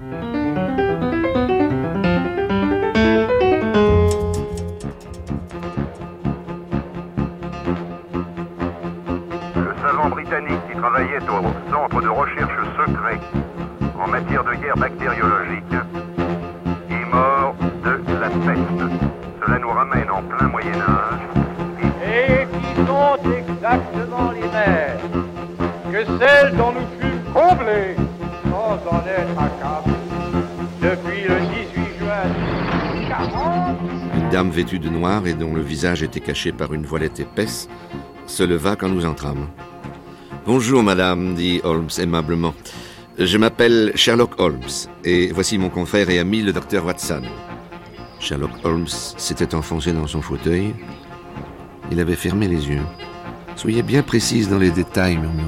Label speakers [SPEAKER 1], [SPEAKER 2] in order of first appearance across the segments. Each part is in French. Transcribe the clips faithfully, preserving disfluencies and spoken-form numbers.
[SPEAKER 1] savant britannique qui travaillait au centre de recherche secret en matière de guerre bactériologique est mort de la peste. Cela nous ramène en plein Moyen-Âge.
[SPEAKER 2] Et qui sont exactement les mêmes que celles dont nous fûmes comblés sans en être accablés depuis le dix-huit juin mille huit cent quarante.
[SPEAKER 3] Une dame vêtue de noir et dont le visage était caché par une voilette épaisse se leva quand nous entrâmes. « Bonjour, madame, dit Holmes aimablement. Je m'appelle Sherlock Holmes, et voici mon confrère et ami, le docteur Watson. » Sherlock Holmes s'était enfoncé dans son fauteuil. Il avait fermé les yeux. « Soyez bien précise dans les détails, murmura-t-il. »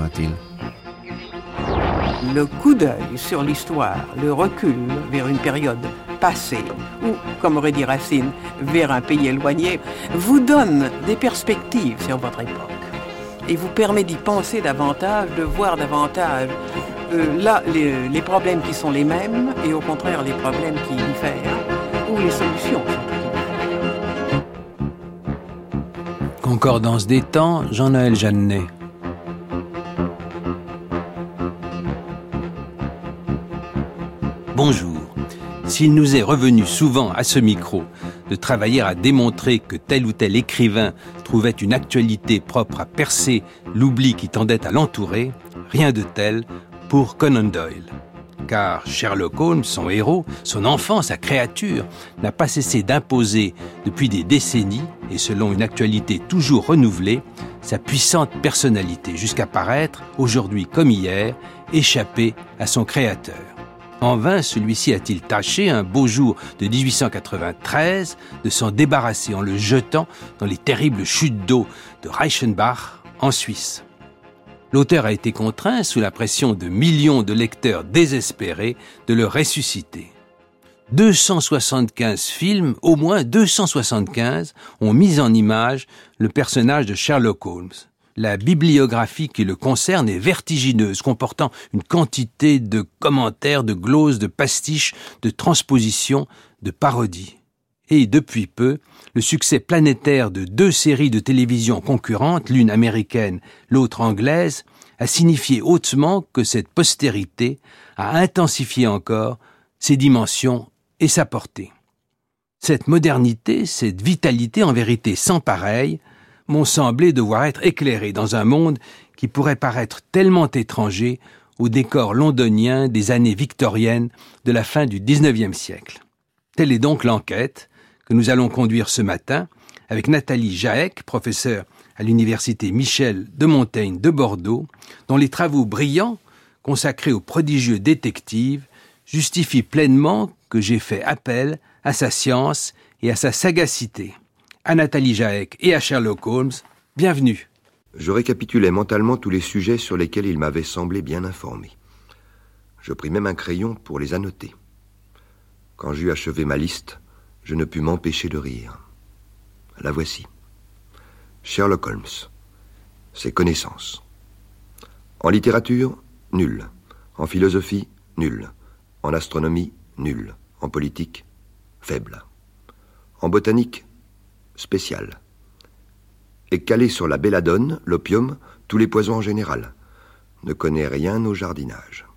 [SPEAKER 4] Le coup d'œil sur l'histoire, le recul vers une période passée, ou, comme aurait dit Racine, vers un pays éloigné, vous donne des perspectives sur votre époque et vous permet d'y penser davantage, de voir davantage euh, là les, les problèmes qui sont les mêmes et au contraire les problèmes qui diffèrent, ou les solutions sont différentes.
[SPEAKER 5] Concordance des temps, Jean-Noël Jeannet. Bonjour. S'il nous est revenu souvent à ce micro de travailler à démontrer que tel ou tel écrivain trouvait une actualité propre à percer l'oubli qui tendait à l'entourer, rien de tel pour Conan Doyle. Car Sherlock Holmes, son héros, son enfant, sa créature, n'a pas cessé d'imposer depuis des décennies, et selon une actualité toujours renouvelée, sa puissante personnalité jusqu'à paraître, aujourd'hui comme hier, échapper à son créateur. En vain, celui-ci a-t-il tâché, un beau jour de dix-huit cent quatre-vingt-treize, de s'en débarrasser en le jetant dans les terribles chutes d'eau de Reichenbach, en Suisse. L'auteur a été contraint, sous la pression de millions de lecteurs désespérés, de le ressusciter. deux cent soixante-quinze films, au moins deux cent soixante-quinze, ont mis en image le personnage de Sherlock Holmes. La bibliographie qui le concerne est vertigineuse, comportant une quantité de commentaires, de gloses, de pastiches, de transpositions, de parodies. Et depuis peu, le succès planétaire de deux séries de télévision concurrentes, l'une américaine, l'autre anglaise, a signifié hautement que cette postérité a intensifié encore ses dimensions et sa portée. Cette modernité, cette vitalité en vérité sans pareille, m'ont semblé devoir être éclairés dans un monde qui pourrait paraître tellement étranger au décor londonien des années victoriennes de la fin du dix-neuvième siècle. Telle est donc l'enquête que nous allons conduire ce matin avec Nathalie Jaec, professeure à l'université Michel de Montaigne de Bordeaux, dont les travaux brillants, consacrés aux prodigieux détectives, justifient pleinement que j'ai fait appel à sa science et à sa sagacité. À Nathalie Jaec et à Sherlock Holmes, bienvenue.
[SPEAKER 6] Je récapitulais mentalement tous les sujets sur lesquels il m'avait semblé bien informé. Je pris même un crayon pour les annoter. Quand j'eus achevé ma liste, je ne pus m'empêcher de rire. La voici. Sherlock Holmes. Ses connaissances. En littérature, nul. En philosophie, nul. En astronomie, nul. En politique, faible. En botanique, spécial. Est calé sur la belladone, l'opium, tous les poisons en général. Ne connaît rien au jardinage.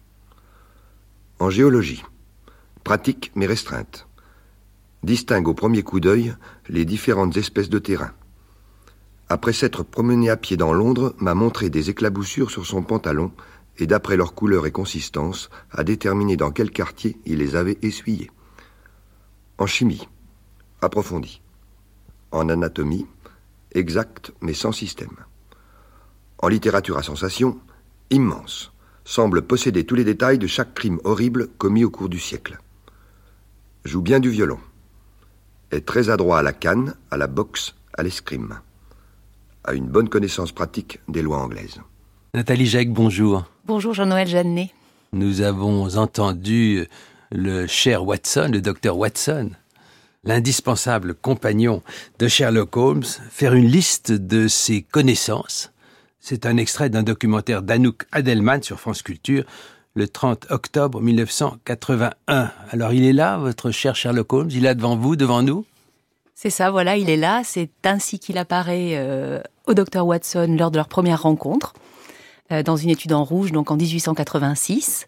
[SPEAKER 6] En géologie, pratique mais restreinte. Distingue au premier coup d'œil les différentes espèces de terrain. Après s'être promené à pied dans Londres, m'a montré des éclaboussures sur son pantalon et d'après leur couleur et consistance, a déterminé dans quel quartier il les avait essuyées. En chimie, approfondie. En anatomie, exact mais sans système. En littérature à sensation, immense, semble posséder tous les détails de chaque crime horrible commis au cours du siècle. Joue bien du violon. Est très adroit à la canne, à la boxe, à l'escrime. A une bonne connaissance pratique des lois anglaises.
[SPEAKER 5] Nathalie Jaec, bonjour.
[SPEAKER 7] Bonjour Jean-Noël Jeannet.
[SPEAKER 5] Nous avons entendu le cher Watson, le docteur Watson, l'indispensable compagnon de Sherlock Holmes, faire une liste de ses connaissances. C'est un extrait d'un documentaire d'Anouk Adelman sur France Culture, le trente octobre mille neuf cent quatre-vingt-un. Alors il est là, votre cher Sherlock Holmes, il est là devant vous, devant nous?
[SPEAKER 7] C'est ça, voilà, il est là. C'est ainsi qu'il apparaît euh, au docteur Watson lors de leur première rencontre, euh, dans une étude en rouge, donc en dix-huit cent quatre-vingt-six.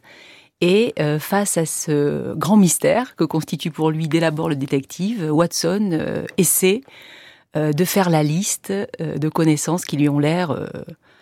[SPEAKER 7] Et euh, face à ce grand mystère que constitue pour lui dès l'abord le détective, Watson euh, essaie euh, de faire la liste euh, de connaissances qui lui ont l'air euh,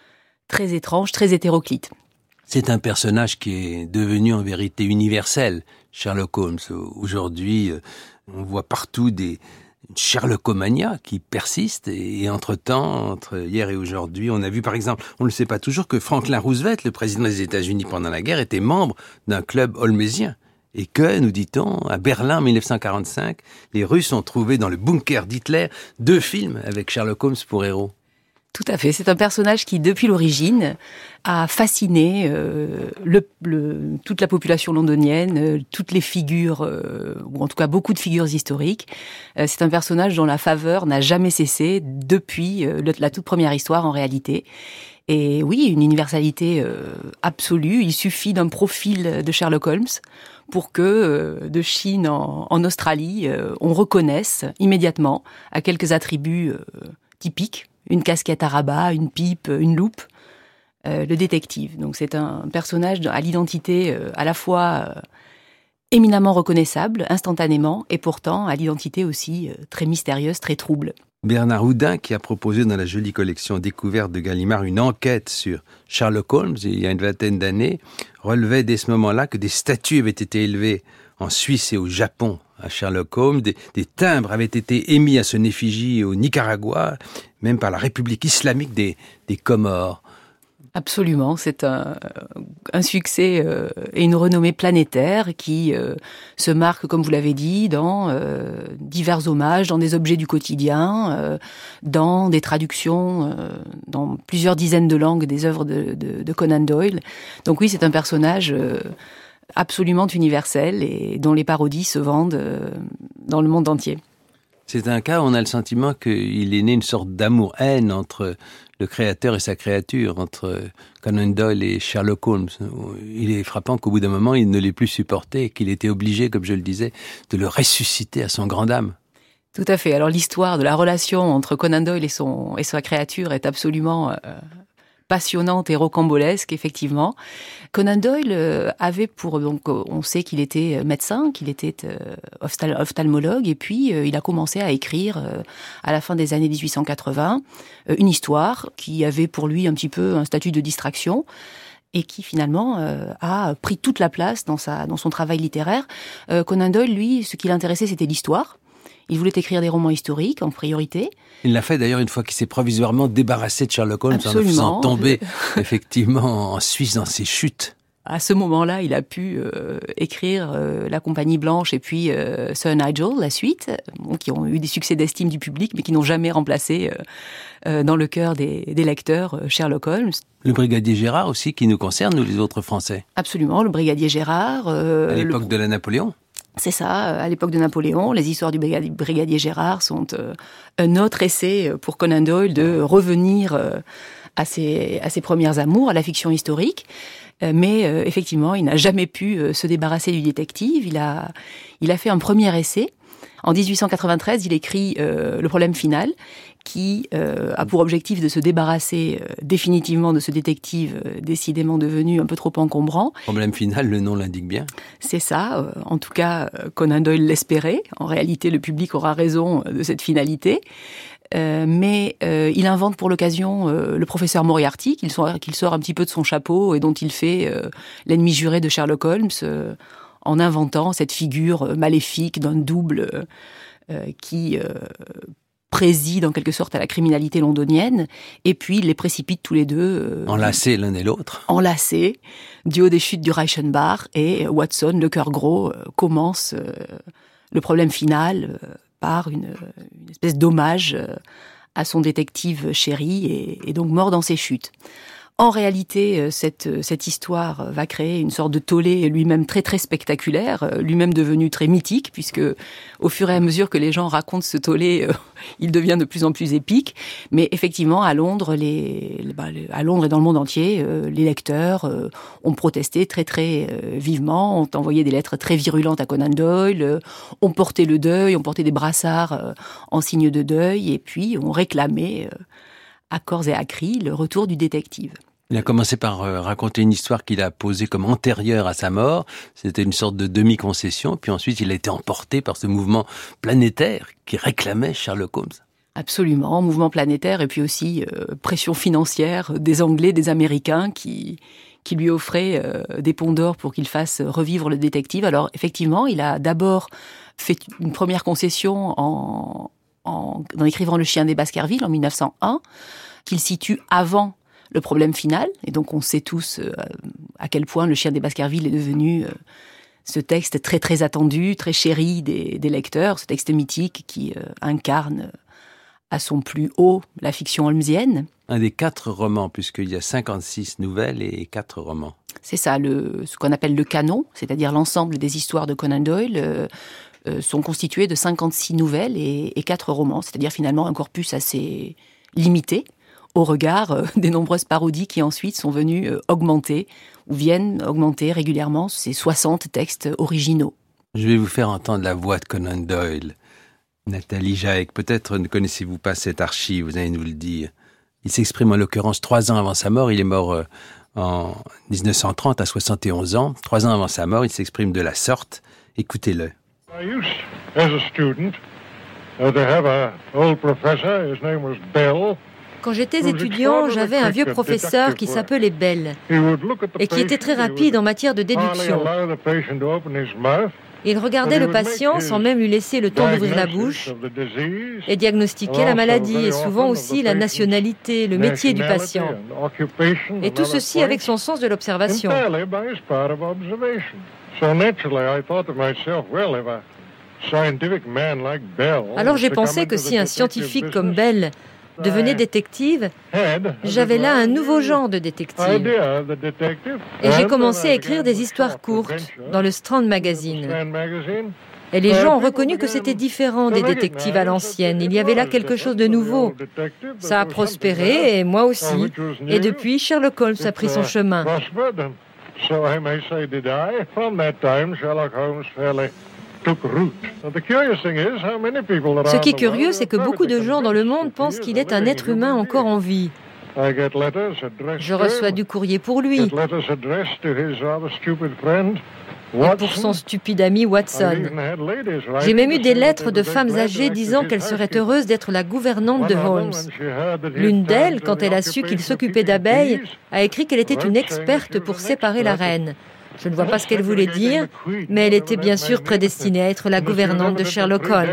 [SPEAKER 7] très étranges, très hétéroclites.
[SPEAKER 5] C'est un personnage qui est devenu en vérité universel, Sherlock Holmes. Aujourd'hui, on voit partout des Sherlockomania qui persiste, et entre-temps, entre hier et aujourd'hui, on a vu par exemple, on ne le sait pas toujours, que Franklin Roosevelt, le président des États-Unis pendant la guerre, était membre d'un club holmésien. Et que, nous dit-on, à Berlin en mille neuf cent quarante-cinq, les Russes ont trouvé dans le bunker d'Hitler deux films avec Sherlock Holmes pour héros.
[SPEAKER 7] Tout à fait. C'est un personnage qui, depuis l'origine, a fasciné euh, le, le, toute la population londonienne, euh, toutes les figures, euh, ou en tout cas beaucoup de figures historiques. Euh, c'est un personnage dont la faveur n'a jamais cessé depuis euh, le, la toute première histoire, en réalité. Et oui, une universalité euh, absolue. Il suffit d'un profil de Sherlock Holmes pour que, euh, de Chine en, en Australie, euh, on reconnaisse immédiatement à quelques attributs euh, typiques. Une casquette à rabat, une pipe, une loupe, euh, le détective. Donc c'est un personnage à l'identité euh, à la fois euh, éminemment reconnaissable, instantanément, et pourtant à l'identité aussi euh, très mystérieuse, très trouble.
[SPEAKER 5] Bernard Houdin, qui a proposé dans la jolie collection Découverte de Gallimard une enquête sur Sherlock Holmes, il y a une vingtaine d'années, relevait dès ce moment-là que des statues avaient été élevées en Suisse et au Japon à Sherlock Holmes, des, des timbres avaient été émis à son effigie au Nicaragua, même par la République islamique des, des Comores.
[SPEAKER 7] Absolument, c'est un, un succès euh, et une renommée planétaire qui euh, se marque, comme vous l'avez dit, dans euh, divers hommages, dans des objets du quotidien, euh, dans des traductions, euh, dans plusieurs dizaines de langues des œuvres de, de, de Conan Doyle. Donc oui, c'est un personnage euh, absolument universel et dont les parodies se vendent euh, dans le monde entier.
[SPEAKER 5] C'est un cas où on a le sentiment qu'il est né une sorte d'amour-haine entre le créateur et sa créature, entre Conan Doyle et Sherlock Holmes. Il est frappant qu'au bout d'un moment, il ne l'ait plus supporté et qu'il était obligé, comme je le disais, de le ressusciter à son grand âme.
[SPEAKER 7] Tout à fait. Alors l'histoire de la relation entre Conan Doyle et, son, et sa créature est absolument... Euh, passionnante et rocambolesque, effectivement. Conan Doyle avait pour... Donc, on sait qu'il était médecin, qu'il était ophtal- ophtalmologue, et puis il a commencé à écrire, à la fin des années dix-huit cent quatre-vingts, une histoire qui avait pour lui un petit peu un statut de distraction, et qui finalement euh, a pris toute la place dans, sa, dans son travail littéraire. Euh, Conan Doyle, lui, ce qui l'intéressait, c'était l'histoire. Il voulait écrire des romans historiques en priorité. Il
[SPEAKER 5] l'a fait d'ailleurs une fois qu'il s'est provisoirement débarrassé de Sherlock Holmes. Absolument. En le faisant tomber effectivement en Suisse dans ses chutes.
[SPEAKER 7] À ce moment-là, il a pu euh, écrire euh, La Compagnie Blanche et puis euh, Sir Nigel, la suite, bon, qui ont eu des succès d'estime du public, mais qui n'ont jamais remplacé euh, euh, dans le cœur des, des lecteurs euh, Sherlock Holmes.
[SPEAKER 5] Le Brigadier Gérard aussi, qui nous concerne, nous les autres Français.
[SPEAKER 7] Absolument, le Brigadier Gérard. Euh,
[SPEAKER 5] à l'époque le... de la Napoléon.
[SPEAKER 7] C'est ça, à l'époque de Napoléon, les histoires du Brigadier Gérard sont euh, un autre essai pour Conan Doyle de revenir euh, à, ses, à ses premières amours, à la fiction historique. Euh, mais euh, effectivement, il n'a jamais pu euh, se débarrasser du détective. Il a, il a fait un premier essai. En dix-huit cent quatre-vingt-treize, il écrit euh, Le problème final, qui euh, a pour objectif de se débarrasser euh, définitivement de ce détective euh, décidément devenu un peu trop encombrant.
[SPEAKER 5] Problème final, le nom l'indique bien.
[SPEAKER 7] C'est ça. Euh, en tout cas, Conan Doyle l'espérait. En réalité, le public aura raison de cette finalité. Euh, mais euh, il invente pour l'occasion euh, le professeur Moriarty, qu'il sort, qu'il sort un petit peu de son chapeau et dont il fait euh, l'ennemi juré de Sherlock Holmes, euh, en inventant cette figure maléfique d'un double euh, qui euh, préside en quelque sorte à la criminalité londonienne, et puis il les précipite tous les deux... Euh,
[SPEAKER 5] enlacés l'un et l'autre.
[SPEAKER 7] Enlacés, du haut des chutes du Reichenbach, et Watson, le cœur gros, euh, commence euh, le problème final euh, par une, une espèce d'hommage euh, à son détective chéri, et, et donc mort dans ses chutes. En réalité, cette, cette histoire va créer une sorte de tollé lui-même très très spectaculaire, lui-même devenu très mythique, puisque au fur et à mesure que les gens racontent ce tollé, euh, il devient de plus en plus épique. Mais effectivement, à Londres, les, bah, à Londres et dans le monde entier, euh, les lecteurs euh, ont protesté très très euh, vivement, ont envoyé des lettres très virulentes à Conan Doyle, euh, ont porté le deuil, ont porté des brassards euh, en signe de deuil, et puis ont réclamé euh, à corps et à cris le retour du détective.
[SPEAKER 5] Il a commencé par euh, raconter une histoire qu'il a posée comme antérieure à sa mort. C'était une sorte de demi-concession. Puis ensuite, il a été emporté par ce mouvement planétaire qui réclamait Sherlock Holmes.
[SPEAKER 7] Absolument, mouvement planétaire et puis aussi euh, pression financière des Anglais, des Américains qui, qui lui offraient euh, des ponts d'or pour qu'il fasse revivre le détective. Alors effectivement, il a d'abord fait une première concession en, en, en écrivant Le Chien des Baskerville en mille neuf cent un, qu'il situe avant le problème final, et donc on sait tous euh, à quel point Le Chien des Baskerville est devenu euh, ce texte très très attendu, très chéri des, des lecteurs, ce texte mythique qui euh, incarne à son plus haut la fiction holmesienne.
[SPEAKER 5] Un des quatre romans, puisqu'il y a cinquante-six nouvelles et quatre romans.
[SPEAKER 7] C'est ça, le, ce qu'on appelle le canon, c'est-à-dire l'ensemble des histoires de Conan Doyle, euh, euh, sont constituées de cinquante-six nouvelles et, et quatre romans, c'est-à-dire finalement un corpus assez limité, au regard euh, des nombreuses parodies qui ensuite sont venues euh, augmenter, ou viennent augmenter régulièrement ces soixante textes originaux.
[SPEAKER 5] Je vais vous faire entendre la voix de Conan Doyle. Nathalie Jaec, peut-être ne connaissez-vous pas cette archive, vous allez nous le dire. Il s'exprime en l'occurrence trois ans avant sa mort, il est mort euh, en dix-neuf cent trente à soixante et onze ans. Trois ans avant sa mort, il s'exprime de la sorte. Écoutez-le.
[SPEAKER 8] I used, as a student, uh, to have a old professor, his name was Bell.
[SPEAKER 9] Quand j'étais étudiant, j'avais un vieux professeur qui s'appelait Bell et qui était très rapide en matière de déduction. Il regardait le patient sans même lui laisser le temps d'ouvrir la bouche et diagnostiquait la maladie et souvent aussi la nationalité, le métier du patient. Et tout ceci avec son sens de l'observation. Alors j'ai pensé que si un scientifique comme Bell devenait détective, j'avais là un nouveau genre de détective. Et j'ai commencé à écrire des histoires courtes dans le Strand Magazine. Et les gens ont reconnu que c'était différent des détectives à l'ancienne. Il y avait là quelque chose de nouveau. Ça a prospéré, et moi aussi. Et depuis, Sherlock Holmes a pris son chemin. Ce qui est curieux, c'est que beaucoup de gens dans le monde pensent qu'il est un être humain encore en vie. Je reçois du courrier pour lui et pour son stupide ami Watson. J'ai même eu des lettres de femmes âgées disant qu'elles seraient heureuses d'être la gouvernante de Holmes. L'une d'elles, quand elle a su qu'il s'occupait d'abeilles, a écrit qu'elle était une experte pour séparer la reine. Je ne vois pas ce qu'elle voulait dire, mais elle était bien sûr prédestinée à être la gouvernante de Sherlock Holmes.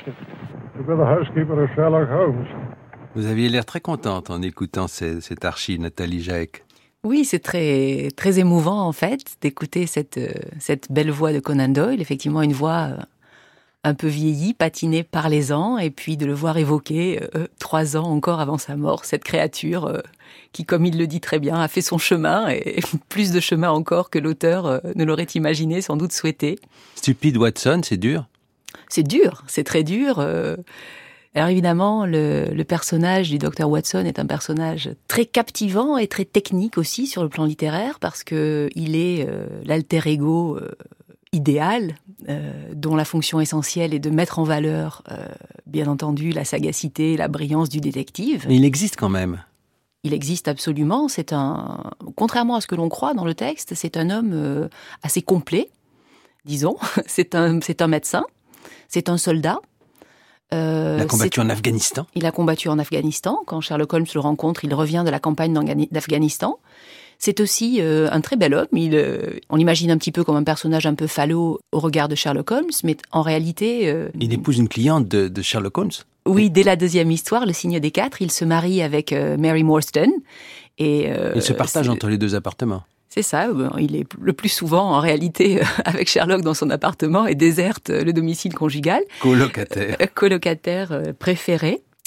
[SPEAKER 5] Vous aviez l'air très contente en écoutant ces, cette archive, Nathalie Jaec.
[SPEAKER 7] Oui, c'est très, très émouvant en fait d'écouter cette, cette belle voix de Conan Doyle, effectivement une voix un peu vieillie, patinée par les ans, et puis de le voir évoquer euh, trois ans encore avant sa mort, cette créature euh, qui, comme il le dit très bien, a fait son chemin, et plus de chemin encore que l'auteur euh, ne l'aurait imaginé, sans doute souhaité.
[SPEAKER 5] Stupide Watson, c'est dur ?
[SPEAKER 7] C'est dur, c'est très dur. Euh... Alors évidemment, le, le personnage du docteur Watson est un personnage très captivant et très technique aussi sur le plan littéraire, parce que il est euh, l'alter ego euh, idéal, euh, dont la fonction essentielle est de mettre en valeur, euh, bien entendu, la sagacité, la brillance du détective.
[SPEAKER 5] Mais il existe quand même.
[SPEAKER 7] Il existe absolument. C'est un, contrairement à ce que l'on croit dans le texte, c'est un homme euh, assez complet, disons. C'est un, c'est un médecin, c'est un soldat.
[SPEAKER 5] Euh, il a combattu en Afghanistan.
[SPEAKER 7] Il a combattu en Afghanistan. Quand Sherlock Holmes le rencontre, il revient de la campagne d'Afghanistan. C'est aussi euh, un très bel homme. Il, euh, on l'imagine un petit peu comme un personnage un peu falot au regard de Sherlock Holmes, mais en réalité... Euh,
[SPEAKER 5] il épouse une cliente de, de Sherlock Holmes.
[SPEAKER 7] Oui, dès la deuxième histoire, Le Signe des Quatre, il se marie avec euh, Mary Morstan. Et, euh,
[SPEAKER 5] il se partage entre les deux appartements.
[SPEAKER 7] C'est ça, il est le plus souvent en réalité avec Sherlock dans son appartement et déserte le domicile conjugal.
[SPEAKER 5] Colocataire.
[SPEAKER 7] Colocataire préféré.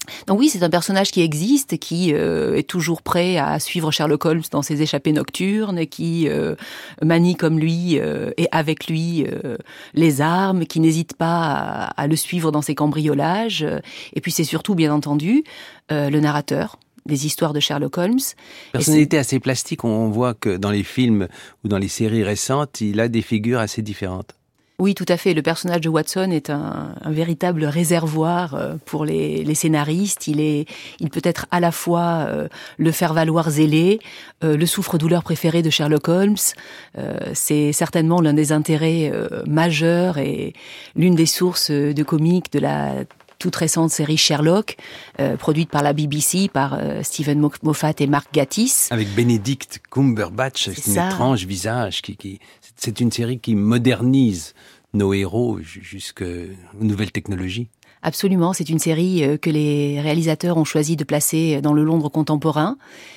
[SPEAKER 7] Donc oui, c'est un personnage qui existe, qui euh, est toujours prêt à suivre Sherlock Holmes dans ses échappées nocturnes, qui euh, manie comme lui euh, et avec lui euh, les armes, qui n'hésite pas à, à le suivre dans ses cambriolages. Et puis c'est surtout, bien entendu, euh, le narrateur des histoires de Sherlock Holmes.
[SPEAKER 5] Personnalité assez plastique, on voit que dans les films ou dans les séries récentes, il a des figures assez différentes.
[SPEAKER 7] Oui, tout à fait. Le personnage de Watson est un, un véritable réservoir pour les, les scénaristes. Il est, il peut être à la fois euh, le faire-valoir zélé, euh, le souffre-douleur préféré de Sherlock Holmes. Euh, c'est certainement l'un des intérêts euh, majeurs et l'une des sources de comiques de la toute récente série Sherlock, euh, produite par la B B C, par euh, Stephen Moffat et Mark Gatiss.
[SPEAKER 5] Avec Benedict Cumberbatch, c'est un étrange visage. Qui, qui, c'est une série qui modernise nos héros jusqu'aux nouvelles technologies.
[SPEAKER 7] Absolument, c'est une série que les réalisateurs ont choisi de placer dans le Londres contemporain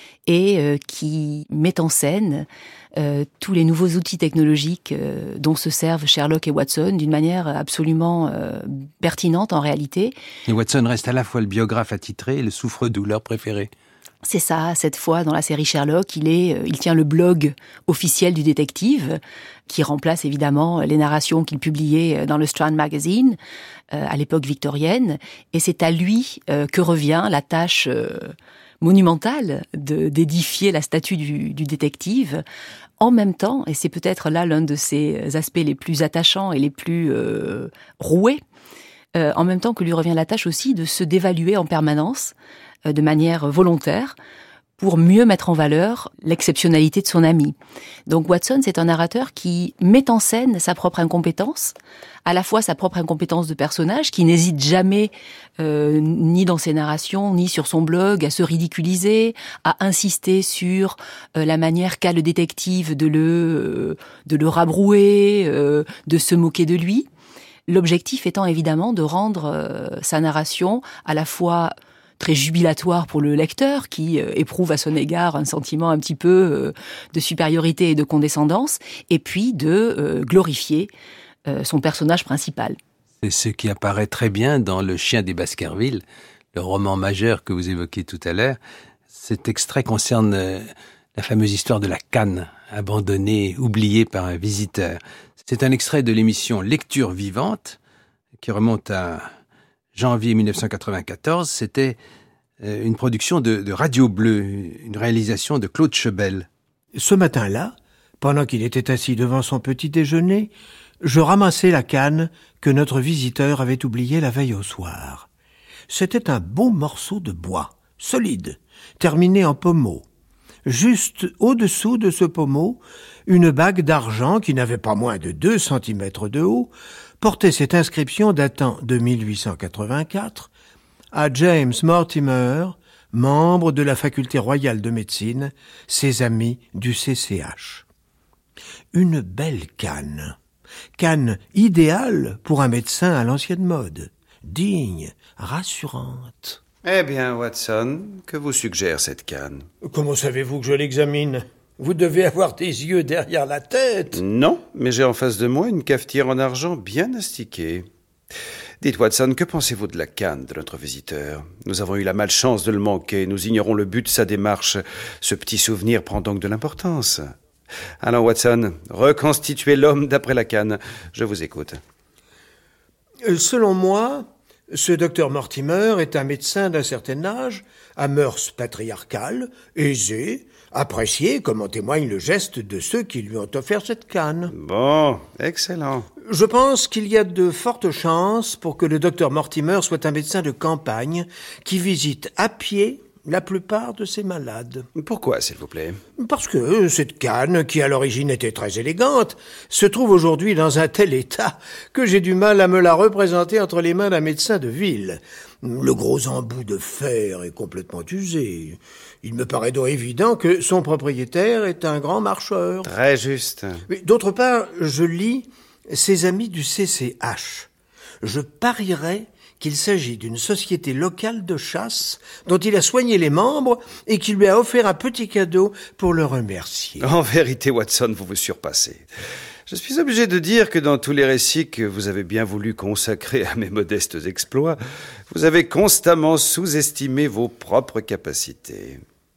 [SPEAKER 7] et euh, qui met en scène euh, tous les nouveaux outils technologiques euh, dont se servent Sherlock et Watson d'une manière absolument euh, pertinente en réalité.
[SPEAKER 5] Et Watson reste à la fois le biographe attitré et le souffre-douleur préféré.
[SPEAKER 7] C'est ça, cette fois, dans la série Sherlock, il est, il tient le blog officiel du détective, qui remplace évidemment les narrations qu'il publiait dans le Strand Magazine, euh, à l'époque victorienne. Et c'est à lui euh, que revient la tâche euh, monumentale de, d'édifier la statue du, du détective. En même temps, et c'est peut-être là l'un de ses aspects les plus attachants et les plus euh, roués, euh, en même temps que lui revient la tâche aussi de se dévaluer en permanence, de manière volontaire, pour mieux mettre en valeur l'exceptionnalité de son ami. Donc Watson, c'est un narrateur qui met en scène sa propre incompétence, à la fois sa propre incompétence de personnage, qui n'hésite jamais, euh, ni dans ses narrations, ni sur son blog, à se ridiculiser, à insister sur euh, la manière qu'a le détective de le, euh, de le rabrouer, euh, de se moquer de lui. L'objectif étant évidemment de rendre euh, sa narration à la fois très jubilatoire pour le lecteur, qui euh, éprouve à son égard un sentiment un petit peu euh, de supériorité et de condescendance, et puis de euh, glorifier euh, son personnage principal.
[SPEAKER 5] C'est ce qui apparaît très bien dans Le Chien des Baskerville, le roman majeur que vous évoquiez tout à l'heure. Cet extrait concerne euh, la fameuse histoire de la canne, abandonnée, oubliée par un visiteur. C'est un extrait de l'émission Lecture vivante, qui remonte à janvier mille neuf cent quatre-vingt-quatorze, c'était une production de, de Radio Bleu, une réalisation de Claude Chebel.
[SPEAKER 10] Ce matin-là, pendant qu'il était assis devant son petit déjeuner, je ramassai la canne que notre visiteur avait oubliée la veille au soir. C'était un beau morceau de bois, solide, terminé en pommeau. Juste au-dessous de ce pommeau, une bague d'argent qui n'avait pas moins de deux centimètres de haut portait cette inscription datant de mille huit cent quatre-vingt-quatre à James Mortimer, membre de la faculté royale de médecine, ses amis du C C H. Une belle canne, canne idéale pour un médecin à l'ancienne mode, digne, rassurante.
[SPEAKER 11] Eh bien, Watson, que vous suggère cette canne?
[SPEAKER 10] Comment savez-vous que je l'examine ? Vous devez avoir des yeux derrière la tête.
[SPEAKER 11] Non, mais j'ai en face de moi une cafetière en argent bien astiquée. Dites, Watson, que pensez-vous de la canne de notre visiteur? Nous avons eu la malchance de le manquer. Nous ignorons le but de sa démarche. Ce petit souvenir prend donc de l'importance. Alors, Watson, reconstituez l'homme d'après la canne. Je vous écoute.
[SPEAKER 10] Selon moi, ce docteur Mortimer est un médecin d'un certain âge, à mœurs patriarcales, aisé, apprécié, comme en témoigne le geste de ceux qui lui ont offert cette canne.
[SPEAKER 11] Bon, excellent.
[SPEAKER 10] Je pense qu'il y a de fortes chances pour que le docteur Mortimer soit un médecin de campagne qui visite à pied la plupart de ses malades.
[SPEAKER 11] Pourquoi, s'il vous plaît?
[SPEAKER 10] Parce que cette canne, qui à l'origine était très élégante, se trouve aujourd'hui dans un tel état que j'ai du mal à me la représenter entre les mains d'un médecin de ville. Le gros embout de fer est complètement usé. Il me paraît donc évident que son propriétaire est un grand marcheur.
[SPEAKER 11] Très juste.
[SPEAKER 10] D'autre part, je lis ses amis du C C H. Je parierais qu'il s'agit d'une société locale de chasse dont il a soigné les membres et qui lui a offert un petit cadeau pour le remercier.
[SPEAKER 11] En vérité, Watson, vous vous surpassez. Je suis obligé de dire que dans tous les récits que vous avez bien voulu consacrer à mes modestes exploits, vous avez constamment sous-estimé vos propres capacités.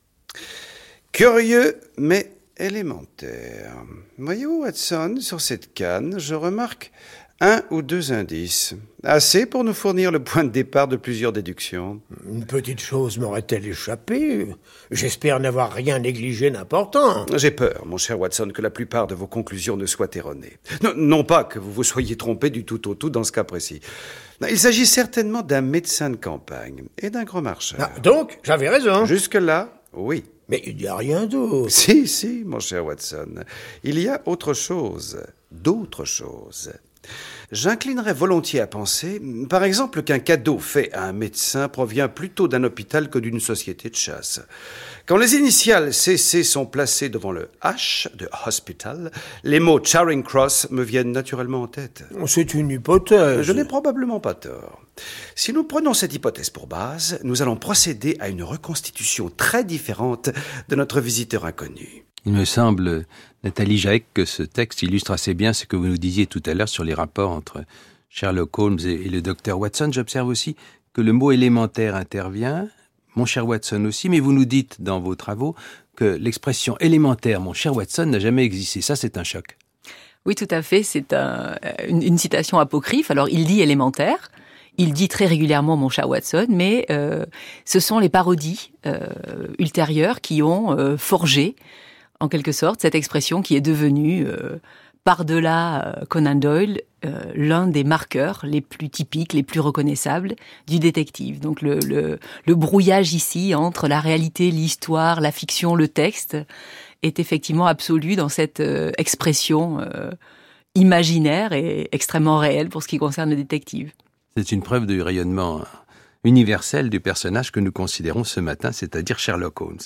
[SPEAKER 11] Curieux, mais élémentaire. Voyez-vous, Watson, sur cette canne, je remarque un ou deux indices. Assez pour nous fournir le point de départ de plusieurs déductions.
[SPEAKER 10] Une petite chose m'aurait-elle échappé? J'espère n'avoir rien négligé d'important.
[SPEAKER 11] J'ai peur, mon cher Watson, que la plupart de vos conclusions ne soient erronées. Non, non pas que vous vous soyez trompé du tout au tout dans ce cas précis. Il s'agit certainement d'un médecin de campagne et d'un grand marcheur.
[SPEAKER 10] Ah, donc, j'avais raison.
[SPEAKER 11] Jusque-là, oui.
[SPEAKER 10] Mais il n'y a rien d'autre.
[SPEAKER 11] Si, si, mon cher Watson. Il y a autre chose, d'autres choses. J'inclinerais volontiers à penser, par exemple, qu'un cadeau fait à un médecin provient plutôt d'un hôpital que d'une société de chasse. Quand les initiales C C sont placées devant le H de hospital, les mots Charing Cross me viennent naturellement en tête.
[SPEAKER 10] C'est une hypothèse.
[SPEAKER 11] Je n'ai probablement pas tort. Si nous prenons cette hypothèse pour base, nous allons procéder à une reconstitution très différente de notre visiteur inconnu.
[SPEAKER 5] Il me semble, Nathalie Jaec, que ce texte illustre assez bien ce que vous nous disiez tout à l'heure sur les rapports entre Sherlock Holmes et, et le docteur Watson. J'observe aussi que le mot élémentaire intervient, mon cher Watson aussi, mais vous nous dites dans vos travaux que l'expression élémentaire, mon cher Watson, n'a jamais existé. Ça, c'est un choc.
[SPEAKER 7] Oui, tout à fait. C'est un, une, une citation apocryphe. Alors, il dit élémentaire. Il dit très régulièrement mon cher Watson, mais euh, ce sont les parodies euh, ultérieures qui ont euh, forgé en quelque sorte, cette expression qui est devenue, euh, par-delà euh, Conan Doyle, euh, l'un des marqueurs les plus typiques, les plus reconnaissables du détective. Donc le, le, le brouillage ici entre la réalité, l'histoire, la fiction, le texte est effectivement absolu dans cette euh, expression euh, imaginaire et extrêmement réelle pour ce qui concerne le détective.
[SPEAKER 5] C'est une preuve du rayonnement universel du personnage que nous considérons ce matin, c'est-à-dire Sherlock Holmes.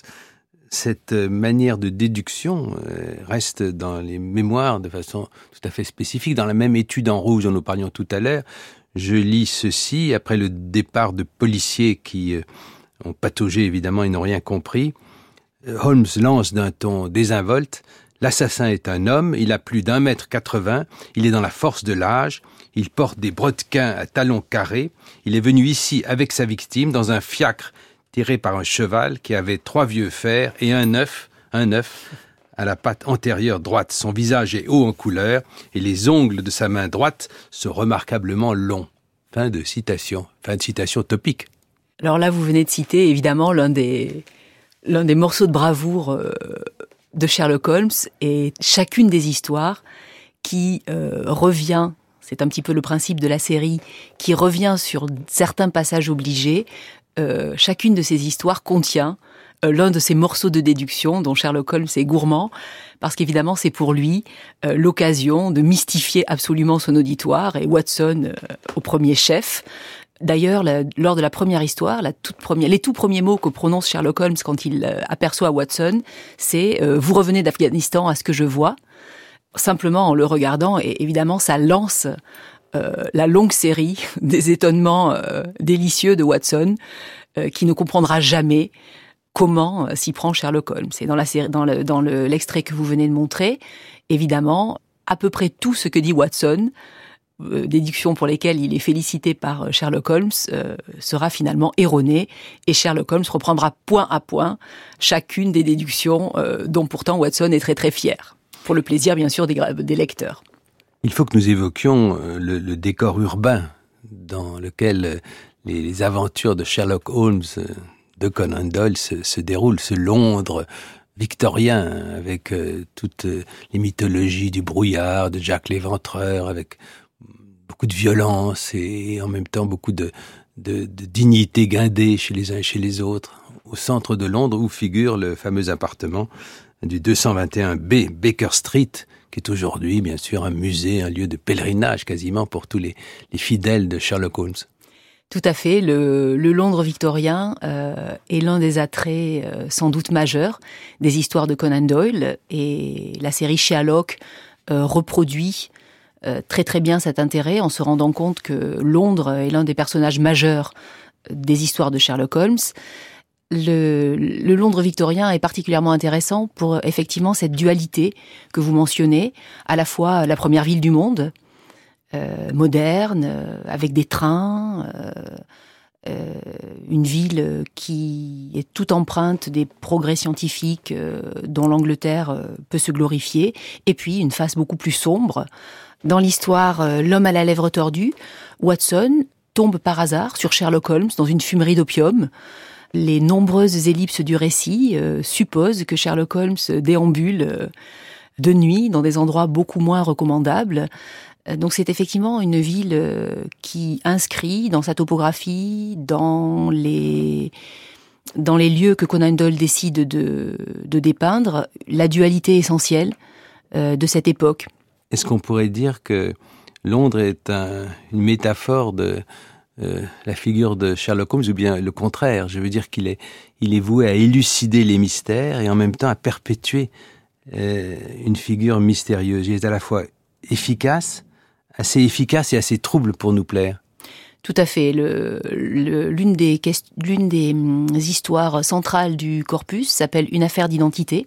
[SPEAKER 5] Cette manière de déduction reste dans les mémoires de façon tout à fait spécifique. Dans la même étude en rouge dont nous parlions tout à l'heure, je lis ceci, après le départ de policiers qui ont pataugé évidemment et n'ont rien compris. Holmes lance d'un ton désinvolte. L'assassin est un homme, il a plus d'un mètre quatre-vingts, il est dans la force de l'âge, il porte des brodequins à talons carrés, il est venu ici avec sa victime dans un fiacre tiré par un cheval qui avait trois vieux fers et un œuf, un œuf à la patte antérieure droite. Son visage est haut en couleur et les ongles de sa main droite sont remarquablement longs. Fin de citation. Fin de citation topique.
[SPEAKER 7] Alors là, vous venez de citer évidemment l'un des, l'un des morceaux de bravoure euh, de Sherlock Holmes et chacune des histoires qui euh, revient, c'est un petit peu le principe de la série, qui revient sur certains passages obligés. Euh, chacune de ces histoires contient euh, l'un de ces morceaux de déduction dont Sherlock Holmes est gourmand, parce qu'évidemment c'est pour lui euh, l'occasion de mystifier absolument son auditoire, et Watson euh, au premier chef. D'ailleurs, la, lors de la première histoire, la toute première, les tout premiers mots que prononce Sherlock Holmes quand il euh, aperçoit Watson, c'est euh, « Vous revenez d'Afghanistan à ce que je vois », simplement en le regardant, et évidemment ça lance Euh, la longue série des étonnements euh, délicieux de Watson, euh, qui ne comprendra jamais comment euh, s'y prend Sherlock Holmes. Et dans, la série, dans, le, dans le, l'extrait que vous venez de montrer, évidemment, à peu près tout ce que dit Watson, euh, déductions pour lesquelles il est félicité par Sherlock Holmes, euh, sera finalement erroné, et Sherlock Holmes reprendra point à point chacune des déductions euh, dont pourtant Watson est très très fier, pour le plaisir bien sûr des, des lecteurs.
[SPEAKER 5] Il faut que nous évoquions le, le décor urbain dans lequel les, les aventures de Sherlock Holmes, de Conan Doyle, se, se déroulent. Ce Londres victorien, avec euh, toutes les mythologies du brouillard, de Jack l'Éventreur, avec beaucoup de violence et, et en même temps beaucoup de, de, de dignité guindée chez les uns et chez les autres. Au centre de Londres, où figure le fameux appartement du deux cent vingt et un B, Baker Street, qui est aujourd'hui, bien sûr, un musée, un lieu de pèlerinage quasiment pour tous les, les fidèles de Sherlock Holmes.
[SPEAKER 7] Tout à fait. Le, le Londres victorien euh, est l'un des attraits euh, sans doute majeurs des histoires de Conan Doyle, et la série Sherlock euh, reproduit euh, très très bien cet intérêt en se rendant compte que Londres est l'un des personnages majeurs des histoires de Sherlock Holmes. Le, le Londres victorien est particulièrement intéressant pour effectivement cette dualité que vous mentionnez, à la fois la première ville du monde, euh, moderne, euh, avec des trains, euh, euh, une ville qui est toute empreinte des progrès scientifiques euh, dont l'Angleterre euh, peut se glorifier, et puis une face beaucoup plus sombre. Dans l'histoire euh, L'homme à la lèvre tordue, Watson tombe par hasard sur Sherlock Holmes dans une fumerie d'opium. Les nombreuses ellipses du récit euh, supposent que Sherlock Holmes déambule euh, de nuit dans des endroits beaucoup moins recommandables. Euh, donc c'est effectivement une ville euh, qui inscrit dans sa topographie, dans les, dans les lieux que Conan Doyle décide de, de dépeindre, la dualité essentielle euh, de cette époque.
[SPEAKER 5] Est-ce qu'on pourrait dire que Londres est un, une métaphore de euh, la figure de Sherlock Holmes, ou bien le contraire? Je veux dire qu'il est, il est voué à élucider les mystères et en même temps à perpétuer euh, une figure mystérieuse. Il est à la fois efficace, assez efficace et assez trouble pour nous plaire.
[SPEAKER 7] Tout à fait. Le, le, l'une des, l'une des histoires centrales du corpus s'appelle Une affaire d'identité.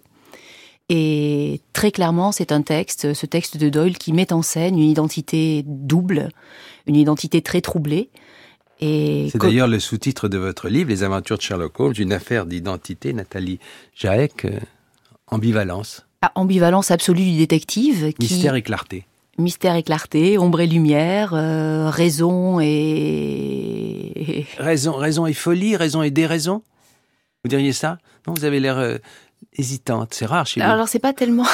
[SPEAKER 7] Et très clairement, c'est un texte, ce texte de Doyle, qui met en scène une identité double, une identité très troublée. Et
[SPEAKER 5] c'est co- d'ailleurs le sous-titre de votre livre, Les aventures de Sherlock Holmes, une affaire d'identité, Nathalie Jaëck, euh, ambivalence.
[SPEAKER 7] Ah, ambivalence absolue du détective. Qui...
[SPEAKER 5] Mystère et clarté.
[SPEAKER 7] Mystère et clarté, ombre et lumière, euh, raison et...
[SPEAKER 5] Raison, raison et folie, raison et déraison. Vous diriez ça? Non, vous avez l'air... Euh... hésitante, c'est rare chez vous.
[SPEAKER 7] Alors c'est pas tellement,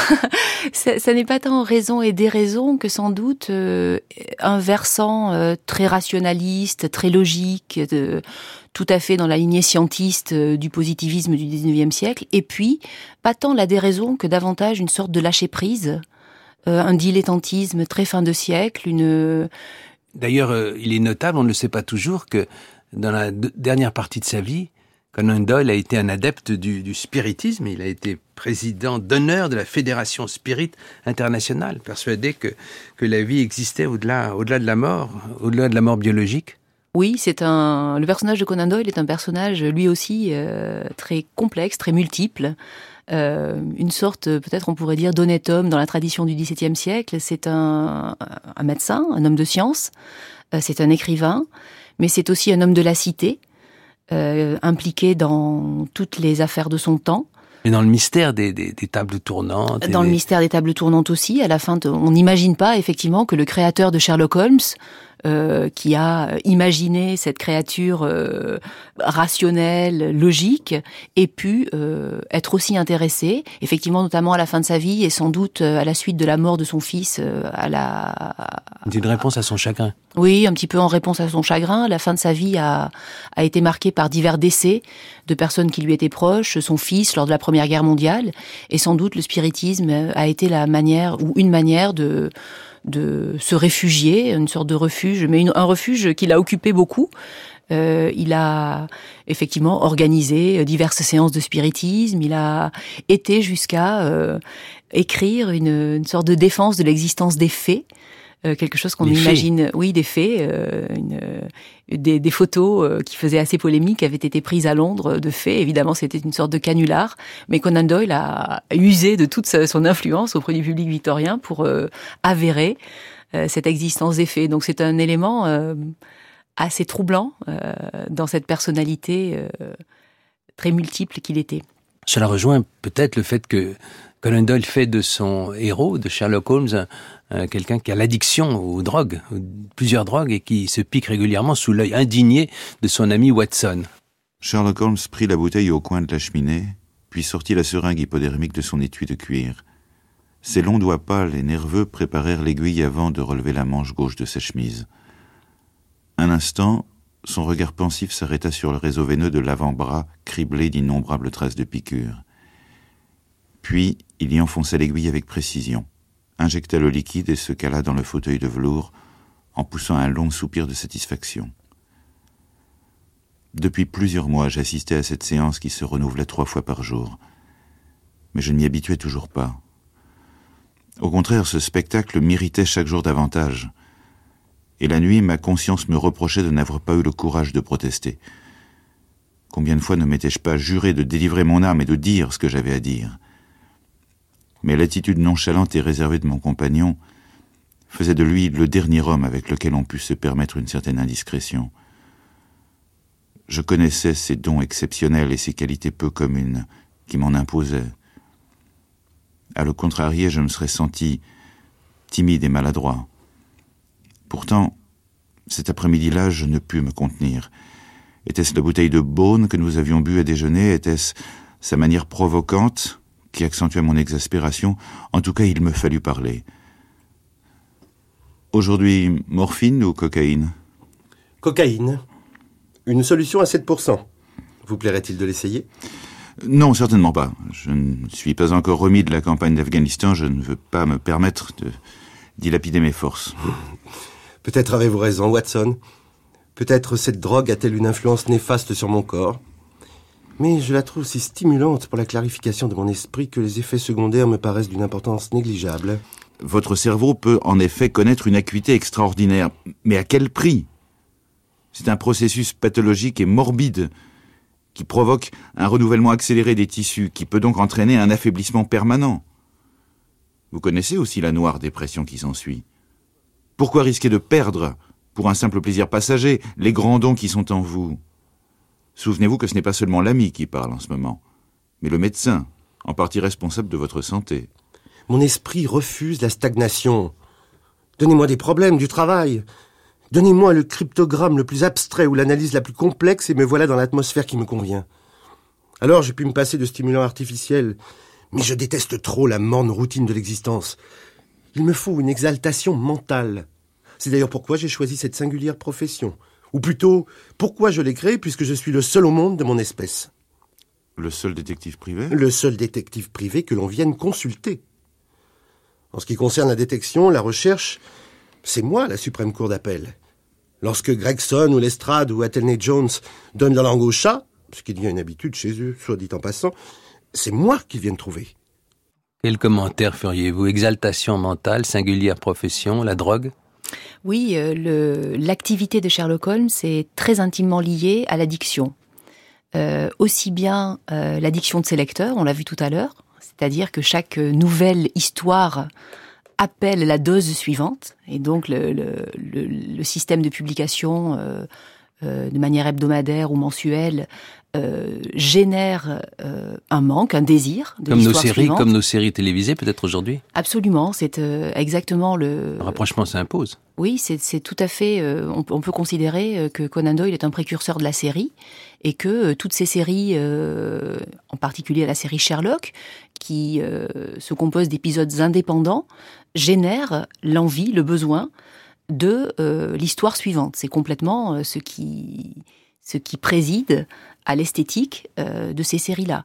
[SPEAKER 7] ça, ça n'est pas tant raison et déraison que sans doute euh, un versant euh, très rationaliste, très logique, de, tout à fait dans la lignée scientiste euh, du positivisme du dix-neuvième siècle, et puis pas tant la déraison que davantage une sorte de lâcher prise, euh, un dilettantisme très fin de siècle, une.
[SPEAKER 5] D'ailleurs, euh, il est notable, on ne le sait pas toujours, que dans la d- dernière partie de sa vie, Conan Doyle a été un adepte du, du spiritisme. Il a été président d'honneur de la Fédération Spirit Internationale, persuadé que, que la vie existait au-delà, au-delà de la mort, au-delà de la mort biologique.
[SPEAKER 7] Oui, c'est un. Le personnage de Conan Doyle est un personnage, lui aussi, euh, très complexe, très multiple. Euh, une sorte, peut-être on pourrait dire, d'honnête homme dans la tradition du dix-septième siècle. C'est un, un médecin, un homme de science. Euh, c'est un écrivain, mais c'est aussi un homme de la cité. Euh, impliqué dans toutes les affaires de son temps.
[SPEAKER 5] Et dans le mystère des, des, des tables tournantes.
[SPEAKER 7] Dans
[SPEAKER 5] des...
[SPEAKER 7] le mystère des tables tournantes aussi. À la fin, on n'imagine pas effectivement que le créateur de Sherlock Holmes, euh, qui a imaginé cette créature euh, rationnelle, logique, ait pu euh, être aussi intéressé, effectivement notamment à la fin de sa vie et sans doute à la suite de la mort de son fils, euh, à la...
[SPEAKER 5] Une réponse à son chagrin.
[SPEAKER 7] Oui, un petit peu en réponse à son chagrin. La fin de sa vie a, a été marquée par divers décès de personnes qui lui étaient proches, son fils lors de la Première Guerre mondiale, et sans doute le spiritisme a été la manière, ou une manière de, de se réfugier, une sorte de refuge, mais une, un refuge qu'il a occupé beaucoup. Euh, il a effectivement organisé diverses séances de spiritisme, il a été jusqu'à euh, écrire une, une sorte de défense de l'existence des fées, Euh, quelque chose qu'on
[SPEAKER 5] des
[SPEAKER 7] imagine,
[SPEAKER 5] fées.
[SPEAKER 7] oui, des fées, euh, une, euh, des, des photos euh, qui faisaient assez polémique avaient été prises à Londres de fées. Évidemment, c'était une sorte de canular, mais Conan Doyle a usé de toute sa, son influence auprès du public victorien pour euh, avérer euh, cette existence des fées. Donc, c'est un élément euh, assez troublant euh, dans cette personnalité euh, très multiple qu'il était.
[SPEAKER 5] Cela rejoint peut-être le fait que Conan Doyle fait de son héros, de Sherlock Holmes, euh, quelqu'un qui a l'addiction aux drogues, plusieurs drogues, et qui se pique régulièrement sous l'œil indigné de son ami Watson.
[SPEAKER 12] Sherlock Holmes prit la bouteille au coin de la cheminée, puis sortit la seringue hypodermique de son étui de cuir. Ses longs doigts pâles et nerveux préparèrent l'aiguille avant de relever la manche gauche de sa chemise. Un instant, son regard pensif s'arrêta sur le réseau veineux de l'avant-bras criblé d'innombrables traces de piqûres. Puis, il y enfonça l'aiguille avec précision, injecta le liquide et se cala dans le fauteuil de velours en poussant un long soupir de satisfaction. Depuis plusieurs mois, j'assistais à cette séance qui se renouvelait trois fois par jour. Mais je ne m'y habituais toujours pas. Au contraire, ce spectacle m'irritait chaque jour davantage. Et la nuit, ma conscience me reprochait de n'avoir pas eu le courage de protester. Combien de fois ne m'étais-je pas juré de délivrer mon âme et de dire ce que j'avais à dire? Mais l'attitude nonchalante et réservée de mon compagnon faisait de lui le dernier homme avec lequel on pût se permettre une certaine indiscrétion. Je connaissais ses dons exceptionnels et ses qualités peu communes qui m'en imposaient. À le contrarier, je me serais senti timide et maladroit. Pourtant, cet après-midi-là, je ne pus me contenir. Était-ce la bouteille de Beaune que nous avions bu à déjeuner? Était-ce sa manière provocante qui accentuait mon exaspération? En tout cas, il me fallut parler. Aujourd'hui, morphine ou cocaïne?
[SPEAKER 13] Cocaïne. Une solution à sept pour cent. Vous plairait-il de l'essayer?
[SPEAKER 12] Non, certainement pas. Je ne suis pas encore remis de la campagne d'Afghanistan. Je ne veux pas me permettre de dilapider mes forces.
[SPEAKER 13] Peut-être avez-vous raison, Watson. Peut-être cette drogue a-t-elle une influence néfaste sur mon corps. Mais je la trouve si stimulante pour la clarification de mon esprit que les effets secondaires me paraissent d'une importance négligeable.
[SPEAKER 12] Votre cerveau peut en effet connaître une acuité extraordinaire. Mais à quel prix? C'est un processus pathologique et morbide qui provoque un renouvellement accéléré des tissus, qui peut donc entraîner un affaiblissement permanent. Vous connaissez aussi la noire dépression qui s'ensuit. Pourquoi risquer de perdre, pour un simple plaisir passager, les grands dons qui sont en vous? Souvenez-vous que ce n'est pas seulement l'ami qui parle en ce moment, mais le médecin, en partie responsable de votre santé.
[SPEAKER 13] Mon esprit refuse la stagnation. Donnez-moi des problèmes, du travail. Donnez-moi le cryptogramme le plus abstrait ou l'analyse la plus complexe et me voilà dans l'atmosphère qui me convient. Alors j'ai pu me passer de stimulants artificiels, mais je déteste trop la morne routine de l'existence. Il me faut une exaltation mentale. C'est d'ailleurs pourquoi j'ai choisi cette singulière profession. Ou plutôt, pourquoi je l'ai créée, puisque je suis le seul au monde de mon espèce.
[SPEAKER 12] Le seul détective privé?
[SPEAKER 13] Le seul détective privé que l'on vienne consulter. En ce qui concerne la détection, la recherche, c'est moi la suprême cour d'appel. Lorsque Gregson ou Lestrade ou Athelney Jones donnent leur langue au chat, ce qui devient une habitude chez eux, soit dit en passant, c'est moi qu'ils viennent trouver.
[SPEAKER 5] Quel commentaire feriez-vous? Exaltation mentale, singulière profession, la drogue?
[SPEAKER 7] Oui, euh, le, l'activité de Sherlock Holmes est très intimement liée à l'addiction. Euh, aussi bien euh, l'addiction de ses lecteurs, on l'a vu tout à l'heure, c'est-à-dire que chaque nouvelle histoire appelle la dose suivante, et donc le, le, le, le système de publication euh, euh, de manière hebdomadaire ou mensuelle euh, génère euh, un manque, un désir de
[SPEAKER 5] comme
[SPEAKER 7] l'histoire
[SPEAKER 5] nos séries,
[SPEAKER 7] suivante.
[SPEAKER 5] Comme nos séries télévisées peut-être aujourd'hui.
[SPEAKER 7] Absolument, c'est euh, exactement le...
[SPEAKER 5] Le rapprochement s'impose.
[SPEAKER 7] Oui, c'est, c'est tout à fait... Euh, on, on peut considérer que Conan Doyle est un précurseur de la série et que euh, toutes ces séries, euh, en particulier la série Sherlock, qui euh, se compose d'épisodes indépendants, génèrent l'envie, le besoin de euh, l'histoire suivante. C'est complètement euh, ce qui, ce qui préside à l'esthétique euh, de ces séries-là.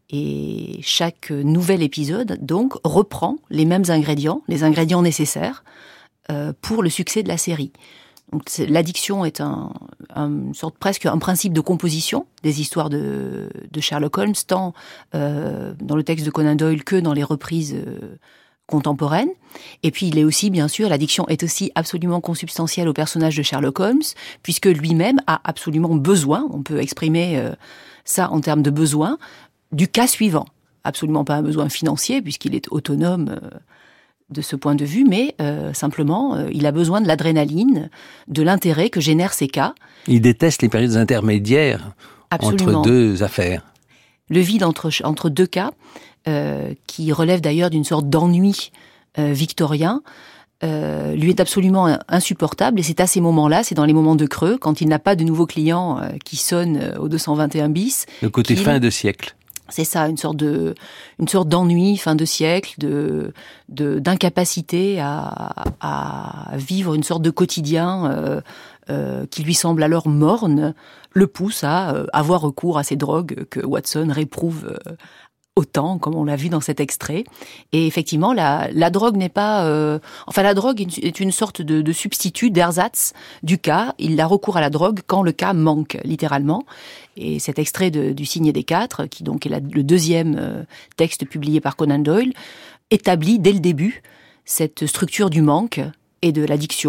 [SPEAKER 7] Et chaque nouvel épisode, donc, reprend les mêmes ingrédients, les ingrédients nécessaires euh, pour le succès de la série. Donc, l'addiction est un, un une sorte presque un principe de composition des histoires de, de Sherlock Holmes, tant euh, dans le texte de Conan Doyle que dans les reprises euh, contemporaines. Et puis, il est aussi, bien sûr, l'addiction est aussi absolument consubstantielle au personnage de Sherlock Holmes, puisque lui-même a absolument besoin, on peut exprimer euh, ça en termes de besoin, du cas suivant. Absolument pas un besoin financier, puisqu'il est autonome euh, de ce point de vue, mais euh, simplement, euh, il a besoin de l'adrénaline, de l'intérêt que génèrent ces cas.
[SPEAKER 5] Il déteste les périodes intermédiaires
[SPEAKER 7] Absolument.
[SPEAKER 5] Entre deux affaires.
[SPEAKER 7] Le vide entre, entre deux cas, euh, qui relève d'ailleurs d'une sorte d'ennui euh, victorien, euh, lui est absolument insupportable. Et c'est à ces moments-là, c'est dans les moments de creux, quand il n'a pas de nouveaux clients euh, qui sonnent euh, au deux cent vingt et un bis.
[SPEAKER 5] Le côté
[SPEAKER 7] qu'il...
[SPEAKER 5] fin de siècle.
[SPEAKER 7] C'est ça, une sorte de, une sorte d'ennui, fin de siècle, de, de d'incapacité à, à vivre une sorte de quotidien euh, euh, qui lui semble alors morne, le pousse à euh, avoir recours à ces drogues que Watson réprouve euh, autant, comme on l'a vu dans cet extrait. Et effectivement, la, la drogue n'est pas... Euh, enfin, la drogue est une sorte de, de substitut, d'ersatz du cas. Il a recours à la drogue quand le cas manque, littéralement. Et cet extrait de, du Signe des Quatre, qui donc est la, le deuxième euh, texte publié par Conan Doyle, établit dès le début cette structure du manque et de l'addiction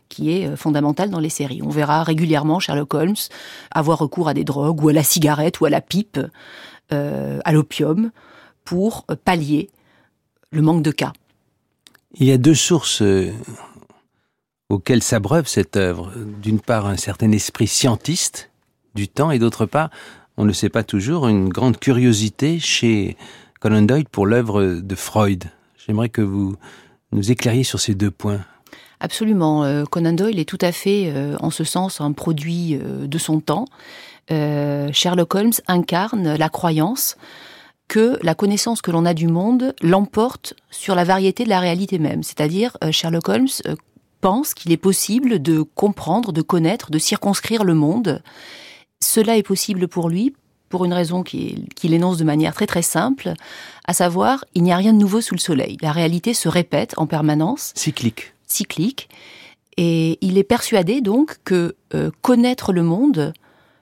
[SPEAKER 7] qui est fondamentale dans les séries. On verra régulièrement Sherlock Holmes avoir recours à des drogues, ou à la cigarette, ou à la pipe, euh, à l'opium, pour pallier le manque de cas.
[SPEAKER 5] Il y a deux sources euh, auxquelles s'abreuve cette œuvre. D'une part, un certain esprit scientiste du temps, et d'autre part, on ne le sait pas toujours, une grande curiosité chez Conan Doyle pour l'œuvre de Freud. J'aimerais que vous nous éclairiez sur ces deux points.
[SPEAKER 7] Absolument. Euh, Conan Doyle est tout à fait, euh, en ce sens, un produit euh, de son temps. Euh, Sherlock Holmes incarne la croyance que la connaissance que l'on a du monde l'emporte sur la variété de la réalité même. C'est-à-dire, euh, Sherlock Holmes euh, pense qu'il est possible de comprendre, de connaître, de circonscrire le monde. Cela est possible pour lui, pour une raison qu'il, qu'il énonce de manière très très simple, à savoir, il n'y a rien de nouveau sous le soleil. La réalité se répète en permanence.
[SPEAKER 5] Cyclique.
[SPEAKER 7] Cyclique. Et il est persuadé donc que euh, connaître le monde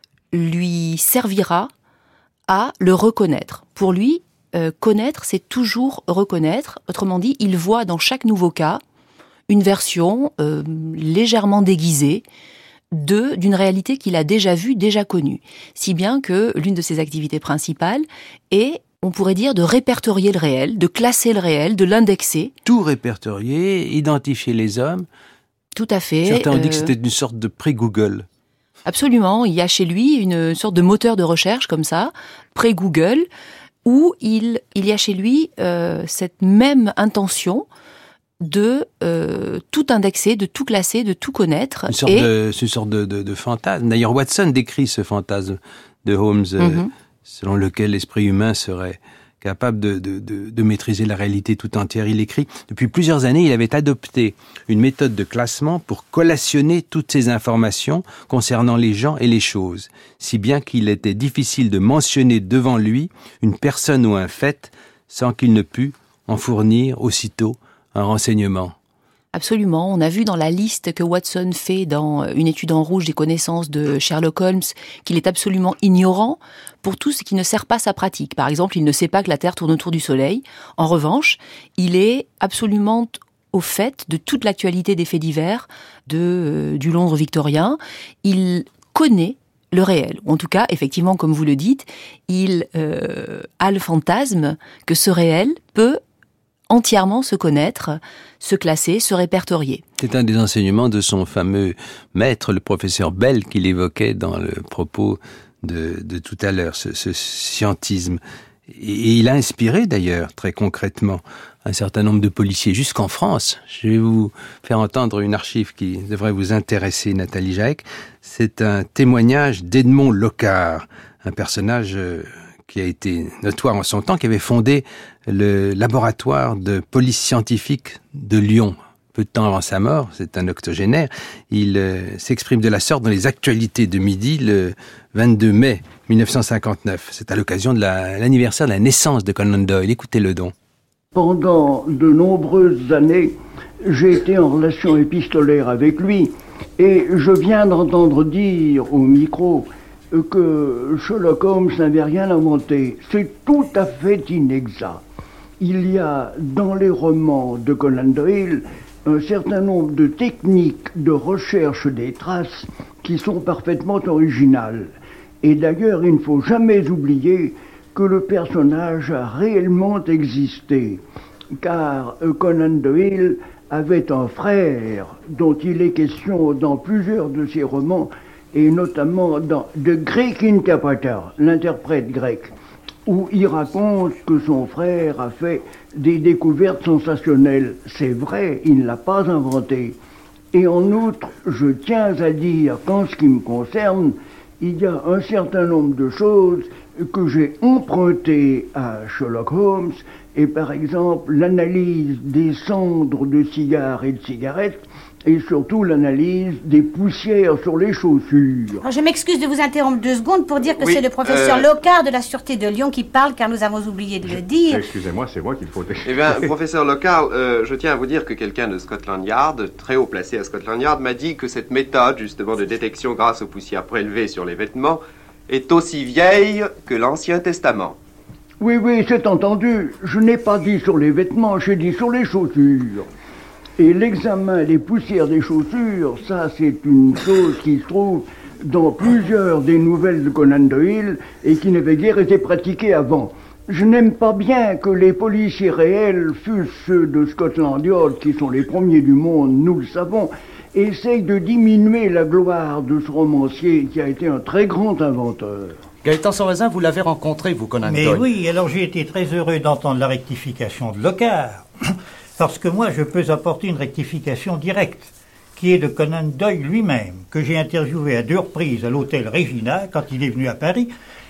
[SPEAKER 7] lui servira à le reconnaître. Pour lui, euh, connaître, c'est toujours reconnaître. Autrement dit, il voit dans chaque nouveau cas une version euh, légèrement déguisée de, d'une réalité qu'il a déjà vue, déjà connue. Si bien que l'une de ses activités principales est, on pourrait dire, de répertorier le réel, de classer le réel, de l'indexer.
[SPEAKER 5] Tout répertorier, identifier les hommes.
[SPEAKER 7] Tout à fait.
[SPEAKER 5] Certains ont dit
[SPEAKER 7] euh...
[SPEAKER 5] que c'était une sorte de pré-Google.
[SPEAKER 7] Absolument, il y a chez lui une sorte de moteur de recherche comme ça, pré-Google, où il, il y a chez lui euh, cette même intention de euh, tout indexer, de tout classer, de tout connaître.
[SPEAKER 5] Une sorte
[SPEAKER 7] et...
[SPEAKER 5] de, c'est une sorte de, de, de fantasme. D'ailleurs, Watson décrit ce fantasme de Holmes, euh, mm-hmm. selon lequel l'esprit humain serait capable de, de, de, de maîtriser la réalité tout entière. Il écrit, depuis plusieurs années, il avait adopté une méthode de classement pour collationner toutes ces informations concernant les gens et les choses, si bien qu'il était difficile de mentionner devant lui une personne ou un fait sans qu'il ne pût en fournir aussitôt un renseignement.
[SPEAKER 7] Absolument. On a vu dans la liste que Watson fait dans une étude en rouge des connaissances de Sherlock Holmes qu'il est absolument ignorant pour tout ce qui ne sert pas sa pratique. Par exemple, il ne sait pas que la Terre tourne autour du Soleil. En revanche, il est absolument au fait de toute l'actualité des faits divers de, euh, du Londres victorien. Il connaît le réel. En tout cas, effectivement, comme vous le dites, il euh, a le fantasme que ce réel peut entièrement se connaître, se classer, se répertorier.
[SPEAKER 5] C'est un des enseignements de son fameux maître, le professeur Bell, qu'il évoquait dans le propos de, de tout à l'heure, ce, ce scientisme. Et il a inspiré d'ailleurs, très concrètement, un certain nombre de policiers, jusqu'en France. Je vais vous faire entendre une archive qui devrait vous intéresser, Nathalie Jaec. C'est un témoignage d'Edmond Locard, un personnage qui a été notoire en son temps, qui avait fondé le laboratoire de police scientifique de Lyon. Peu de temps avant sa mort, c'est un octogénaire, il euh, s'exprime de la sorte dans les actualités de midi le vingt-deux mai mille neuf cent cinquante-neuf. C'est à l'occasion de la, l'anniversaire de la naissance de Conan Doyle. Écoutez-le donc.
[SPEAKER 14] Pendant de nombreuses années, j'ai été en relation épistolaire avec lui et je viens d'entendre dire au micro que Sherlock Holmes n'avait rien inventé. C'est tout à fait inexact. Il y a dans les romans de Conan Doyle un certain nombre de techniques de recherche des traces qui sont parfaitement originales. Et d'ailleurs, il ne faut jamais oublier que le personnage a réellement existé, car Conan Doyle avait un frère dont il est question dans plusieurs de ses romans, et notamment dans The Greek Interpreter, l'interprète grec, où il raconte que son frère a fait des découvertes sensationnelles. C'est vrai, il ne l'a pas inventé. Et en outre, je tiens à dire qu'en ce qui me concerne, il y a un certain nombre de choses que j'ai empruntées à Sherlock Holmes, et par exemple l'analyse des cendres de cigares et de cigarettes, et surtout l'analyse des poussières sur les chaussures.
[SPEAKER 15] Alors, je m'excuse de vous interrompre deux secondes pour dire que
[SPEAKER 16] oui,
[SPEAKER 15] c'est le professeur
[SPEAKER 16] euh...
[SPEAKER 15] Locard de la Sûreté de Lyon qui parle, car nous avons oublié de le dire.
[SPEAKER 16] Excusez-moi, c'est moi qu'il faut...
[SPEAKER 17] Eh bien, professeur Locard, euh, je tiens à vous dire que quelqu'un de Scotland Yard, très haut placé à Scotland Yard, m'a dit que cette méthode, justement, de détection grâce aux poussières prélevées sur les vêtements, est aussi vieille que l'Ancien Testament.
[SPEAKER 14] Oui, oui, c'est entendu. Je n'ai pas dit sur les vêtements, j'ai dit sur les chaussures. Et l'examen des poussières des chaussures, ça c'est une chose qui se trouve dans plusieurs des nouvelles de Conan Doyle et qui n'avait guère été pratiquée avant. Je n'aime pas bien que les policiers réels, fût ceux de Scotland Yard, qui sont les premiers du monde, nous le savons, essayent de diminuer la gloire de ce romancier qui a été un très grand inventeur.
[SPEAKER 16] Gaëtan Sanraisin, vous l'avez rencontré, vous, Conan
[SPEAKER 18] Mais
[SPEAKER 16] Doyle.
[SPEAKER 18] Mais oui, alors j'ai été très heureux d'entendre la rectification de Locard, parce que moi, je peux apporter une rectification directe, qui est de Conan Doyle lui-même, que j'ai interviewé à deux reprises à l'hôtel Regina, quand il est venu à Paris,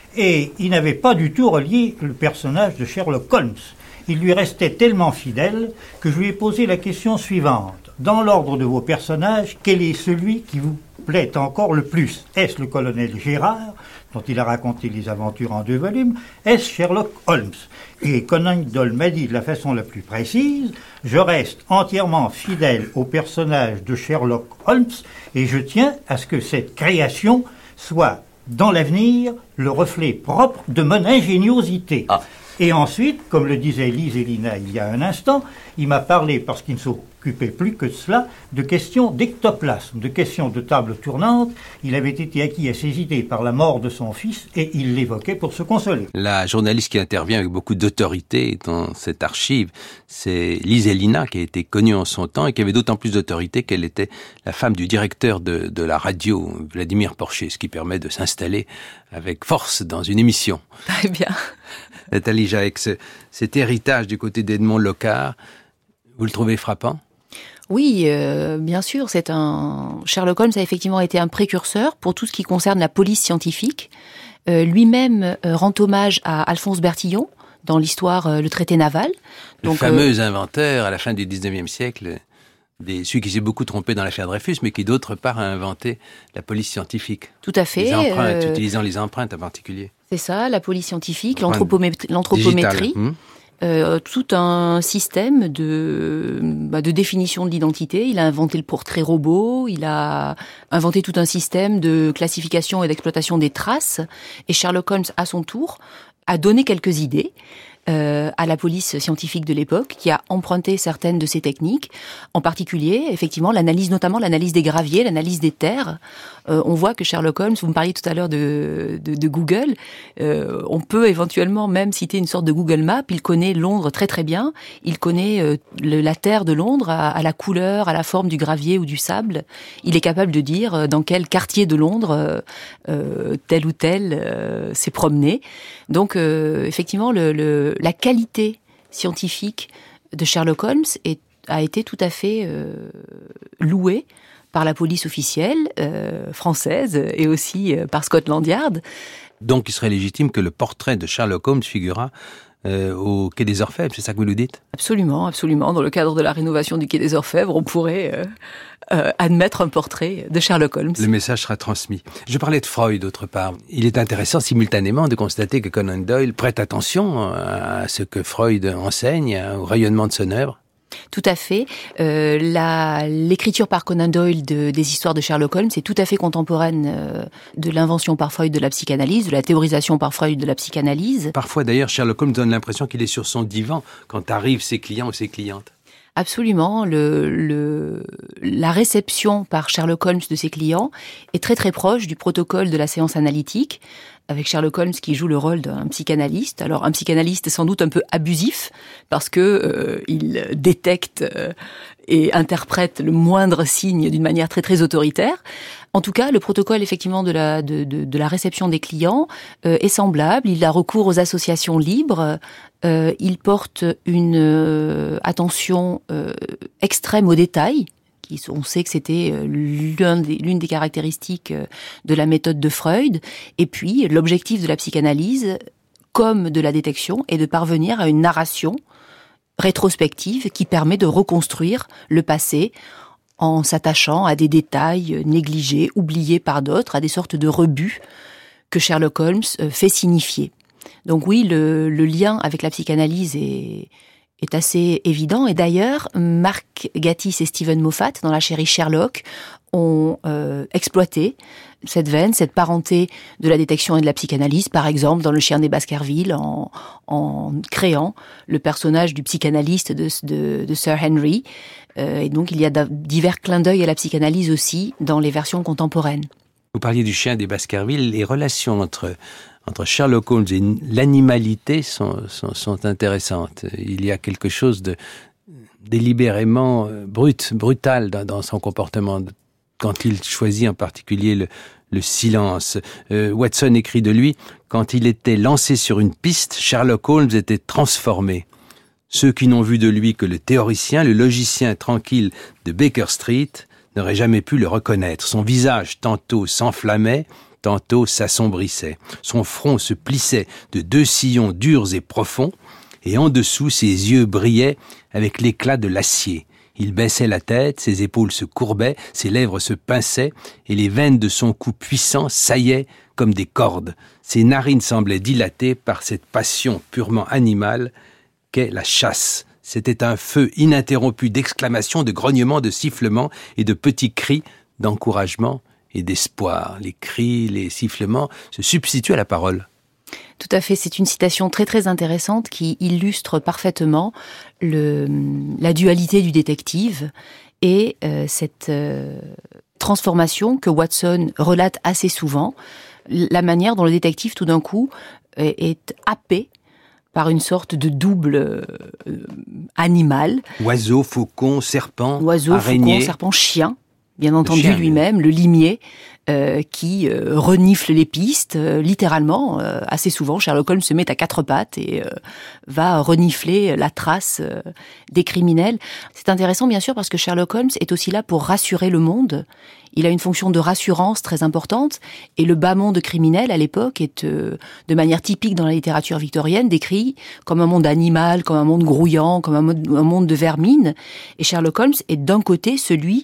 [SPEAKER 18] et il n'avait pas du tout relié le personnage de Sherlock Holmes. Il lui restait tellement fidèle que je lui ai posé la question suivante. Dans l'ordre de vos personnages, quel est celui qui vous plaît encore le plus? Est-ce le colonel Gérard, dont il a raconté les aventures en deux volumes? Est-ce Sherlock Holmes? Et Conan Doyle m'a dit de la façon la plus précise, je reste entièrement fidèle au personnage de Sherlock Holmes et je tiens à ce que cette création soit, dans l'avenir, le reflet propre de mon ingéniosité. Ah. Et ensuite, comme le disait Lise Elina il y a un instant, il m'a parlé, parce qu'il ne s'occupait plus que de cela, de questions d'ectoplasme, de questions de table tournante. Il avait été acquis à ses idées par la mort de son fils et il l'évoquait pour se consoler.
[SPEAKER 5] La journaliste qui intervient avec beaucoup d'autorité dans cette archive, c'est Lise Elina, qui a été connue en son temps et qui avait d'autant plus d'autorité qu'elle était la femme du directeur de, de la radio, Vladimir Porcher, ce qui permet de s'installer avec force dans une émission.
[SPEAKER 7] Très bien.
[SPEAKER 5] Nathalie Jaex, cet héritage du côté d'Edmond Locard, vous le trouvez frappant?
[SPEAKER 7] Oui, euh, bien sûr. C'est un Sherlock Holmes a effectivement été un précurseur pour tout ce qui concerne la police scientifique. Euh, lui-même euh, rend hommage à Alphonse Bertillon dans l'histoire euh, Le Traité naval.
[SPEAKER 5] Le
[SPEAKER 7] Donc,
[SPEAKER 5] fameux
[SPEAKER 7] euh,
[SPEAKER 5] inventeur à la fin du dix-neuvième siècle, des, celui qui s'est beaucoup trompé dans l'affaire Dreyfus, mais qui d'autre part a inventé la police scientifique.
[SPEAKER 7] Tout à fait.
[SPEAKER 5] Les empreintes,
[SPEAKER 7] euh,
[SPEAKER 5] utilisant les empreintes en particulier.
[SPEAKER 7] C'est ça, la police scientifique,
[SPEAKER 5] L'empreinte
[SPEAKER 7] l'anthropométrie,
[SPEAKER 5] Hum.
[SPEAKER 7] euh, tout un système de, bah, de définition de l'identité. Il a inventé le portrait robot, il a inventé tout un système de classification et d'exploitation des traces. Et Sherlock Holmes, à son tour, a donné quelques idées euh, à la police scientifique de l'époque, qui a emprunté certaines de ces techniques, en particulier, effectivement, l'analyse, notamment l'analyse des graviers, l'analyse des terres. Euh, on voit que Sherlock Holmes, vous me parliez tout à l'heure de, de, de Google, euh, on peut éventuellement même citer une sorte de Google Map. Il connaît Londres très très bien, il connaît euh, le, la terre de Londres à, à la couleur, à la forme du gravier ou du sable. Il est capable de dire euh, dans quel quartier de Londres euh, euh, tel ou tel euh, s'est promené. Donc euh, effectivement, le, le, la qualité scientifique de Sherlock Holmes est, a été tout à fait euh, louée par la police officielle euh, française et aussi euh, par Scotland Yard.
[SPEAKER 5] Donc il serait légitime que le portrait de Sherlock Holmes figurât euh, au Quai des Orfèvres, c'est ça que vous nous dites?
[SPEAKER 7] Absolument, absolument. Dans le cadre de la rénovation du Quai des Orfèvres, on pourrait euh, euh, admettre un portrait de Sherlock Holmes.
[SPEAKER 5] Le message sera transmis. Je parlais de Freud, d'autre part. Il est intéressant simultanément de constater que Conan Doyle prête attention à ce que Freud enseigne, au rayonnement de son œuvre.
[SPEAKER 7] Tout à fait. Euh, la, l'écriture par Conan Doyle de, des histoires de Sherlock Holmes est tout à fait contemporaine euh, de l'invention par Freud de la psychanalyse, de la théorisation par Freud de la psychanalyse.
[SPEAKER 5] Parfois d'ailleurs, Sherlock Holmes donne l'impression qu'il est sur son divan quand arrivent ses clients ou ses clientes.
[SPEAKER 7] Absolument. Le, le, la réception par Sherlock Holmes de ses clients est très très proche du protocole de la séance analytique, avec Sherlock Holmes qui joue le rôle d'un psychanalyste. Alors un psychanalyste sans doute un peu abusif, parce que euh, il détecte euh, et interprète le moindre signe d'une manière très très autoritaire. En tout cas, le protocole effectivement de la de de, de la réception des clients euh, est semblable. Il a recours aux associations libres. Euh, il porte une euh, attention euh, extrême aux détails. Qui, on sait que c'était l'un des, l'une des caractéristiques de la méthode de Freud. Et puis, l'objectif de la psychanalyse, comme de la détection, est de parvenir à une narration rétrospective qui permet de reconstruire le passé en s'attachant à des détails négligés, oubliés par d'autres, à des sortes de rebuts que Sherlock Holmes fait signifier. Donc oui, le, le lien avec la psychanalyse est, est assez évident. Et d'ailleurs, Mark Gatiss et Stephen Moffat, dans la série Sherlock, ont euh, exploité cette veine, cette parenté de la détection et de la psychanalyse, par exemple dans Le Chien des Baskerville, en, en créant le personnage du psychanalyste de, de, de Sir Henry. Euh, et donc il y a divers clins d'œil à la psychanalyse aussi dans les versions contemporaines.
[SPEAKER 5] Vous parliez du Chien des Baskerville, les relations entre, entre Sherlock Holmes et l'animalité sont, sont, sont intéressantes. Il y a quelque chose de délibérément brut, brutal dans, dans son comportement, quand il choisit en particulier le, le silence. Euh, Watson écrit de lui, quand il était lancé sur une piste, Sherlock Holmes était transformé. Ceux qui n'ont vu de lui que le théoricien, le logicien tranquille de Baker Street, n'auraient jamais pu le reconnaître. Son visage tantôt s'enflammait, tantôt s'assombrissait. Son front se plissait de deux sillons durs et profonds, et en dessous ses yeux brillaient avec l'éclat de l'acier. Il baissait la tête, ses épaules se courbaient, ses lèvres se pinçaient, et les veines de son cou puissant saillaient comme des cordes. Ses narines semblaient dilatées par cette passion purement animale qu'est la chasse. C'était un feu ininterrompu d'exclamations, de grognements, de sifflements et de petits cris d'encouragement et d'espoir. Les cris, les sifflements se substituent à la parole.
[SPEAKER 7] Tout à fait, c'est une citation très très intéressante qui illustre parfaitement le, la dualité du détective et euh, cette euh, transformation que Watson relate assez souvent, la manière dont le détective tout d'un coup est, est happé par une sorte de double euh, animal.
[SPEAKER 5] Oiseau, faucon, serpent,
[SPEAKER 7] Oiseau,
[SPEAKER 5] araignée.
[SPEAKER 7] faucon, serpent, chien, bien entendu
[SPEAKER 5] chien,
[SPEAKER 7] lui-même, le limier, Euh, qui euh, renifle les pistes, euh, littéralement. Euh, assez souvent, Sherlock Holmes se met à quatre pattes et euh, va renifler la trace euh, des criminels. C'est intéressant, bien sûr, parce que Sherlock Holmes est aussi là pour rassurer le monde. Il a une fonction de rassurance très importante, et le bas monde criminel, à l'époque, est, euh, de manière typique dans la littérature victorienne, décrit comme un monde animal, comme un monde grouillant, comme un monde, un monde de vermine. Et Sherlock Holmes est d'un côté celui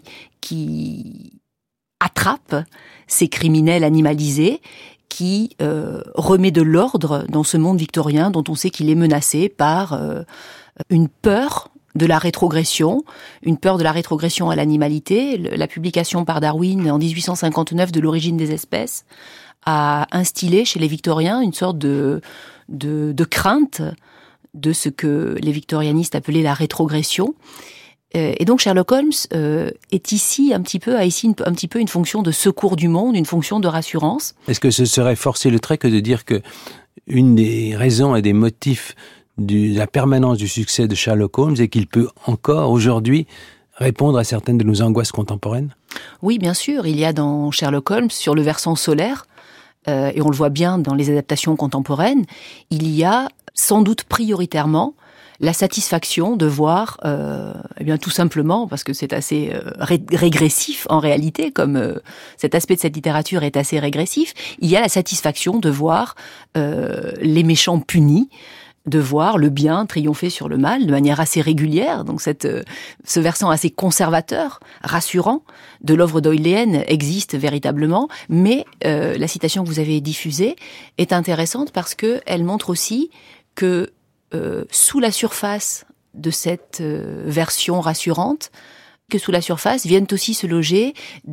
[SPEAKER 7] qui attrape ces criminels animalisés, qui euh, remet de l'ordre dans ce monde victorien dont on sait qu'il est menacé par euh, une peur de la rétrogression, une peur de la rétrogression à l'animalité. La publication par Darwin en dix-huit cent cinquante-neuf de L'origine des espèces a instillé chez les victoriens une sorte de, de, de crainte de ce que les victorianistes appelaient la rétrogression. Et donc Sherlock Holmes euh, est ici un petit peu a ici une, un petit peu une fonction de secours du monde, une fonction de rassurance.
[SPEAKER 5] Est-ce que ce serait forcer le trait que de dire que une des raisons et des motifs de la permanence du succès de Sherlock Holmes est qu'il peut encore aujourd'hui répondre à certaines de nos angoisses contemporaines ?
[SPEAKER 7] Oui, bien sûr. Il y a dans Sherlock Holmes, sur le versant solaire, euh, et on le voit bien dans les adaptations contemporaines, il y a sans doute prioritairement la satisfaction de voir, euh, eh bien tout simplement, parce que c'est assez euh, ré- régressif en réalité, comme euh, cet aspect de cette littérature est assez régressif, il y a la satisfaction de voir euh, les méchants punis, de voir le bien triompher sur le mal de manière assez régulière. Donc cette, euh, ce versant assez conservateur, rassurant de l'œuvre doyléenne existe véritablement, mais euh, la citation que vous avez diffusée est intéressante parce que elle montre aussi que Euh, sous la surface de cette euh, version rassurante, que sous la surface viennent aussi se loger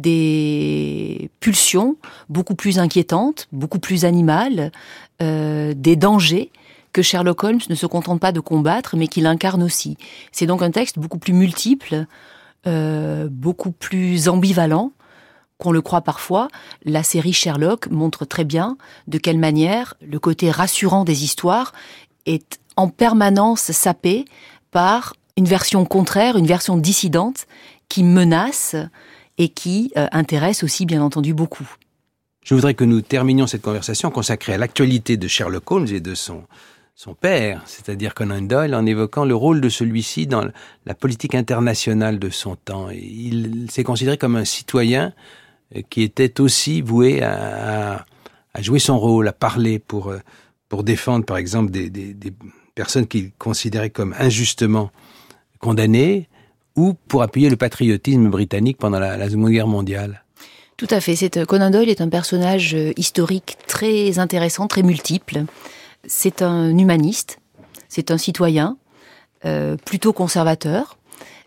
[SPEAKER 7] des pulsions beaucoup plus inquiétantes, beaucoup plus animales, euh, des dangers que Sherlock Holmes ne se contente pas de combattre, mais qu'il incarne aussi. C'est donc un texte beaucoup plus multiple, euh, beaucoup plus ambivalent qu'on le croit parfois. La série Sherlock montre très bien de quelle manière le côté rassurant des histoires est en permanence sapé par une version contraire, une version dissidente qui menace et qui euh, intéresse aussi, bien entendu, beaucoup.
[SPEAKER 5] Je voudrais que nous terminions cette conversation consacrée à l'actualité de Sherlock Holmes et de son, son père, c'est-à-dire Conan Doyle, en évoquant le rôle de celui-ci dans la politique internationale de son temps. Il s'est considéré comme un citoyen qui était aussi voué à, à jouer son rôle, à parler pour, pour défendre, par exemple, des, des, des personnes qu'il considérait comme injustement condamnées, ou pour appuyer le patriotisme britannique pendant la, la Seconde Guerre mondiale.
[SPEAKER 7] Tout à fait. C'est, Conan Doyle est un personnage historique très intéressant, très multiple. C'est un humaniste, c'est un citoyen, euh, plutôt conservateur,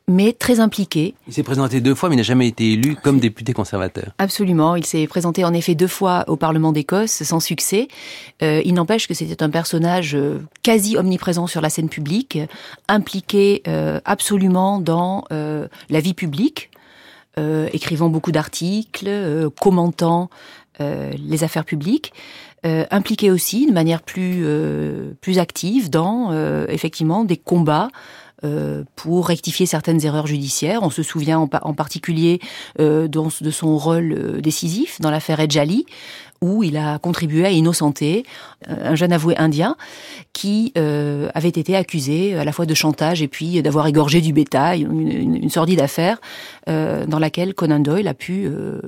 [SPEAKER 7] mais très impliqué.
[SPEAKER 5] Il s'est présenté deux fois, mais il n'a jamais été élu comme député conservateur.
[SPEAKER 7] Absolument. Il s'est présenté en effet deux fois au Parlement d'Écosse, sans succès. Euh, il n'empêche que c'était un personnage euh, quasi omniprésent sur la scène publique, impliqué euh, absolument dans euh, la vie publique, euh, écrivant beaucoup d'articles, euh, commentant euh, les affaires publiques. Euh, impliqué aussi de manière plus euh, plus active dans euh, effectivement des combats euh, pour rectifier certaines erreurs judiciaires. On se souvient en, en particulier euh, de, de son rôle euh, décisif dans l'affaire Ed Ali, où il a contribué à innocenter un jeune avoué indien qui euh, avait été accusé à la fois de chantage et puis d'avoir égorgé du bétail, une, une, une sordide affaire euh, dans laquelle Conan Doyle a pu euh,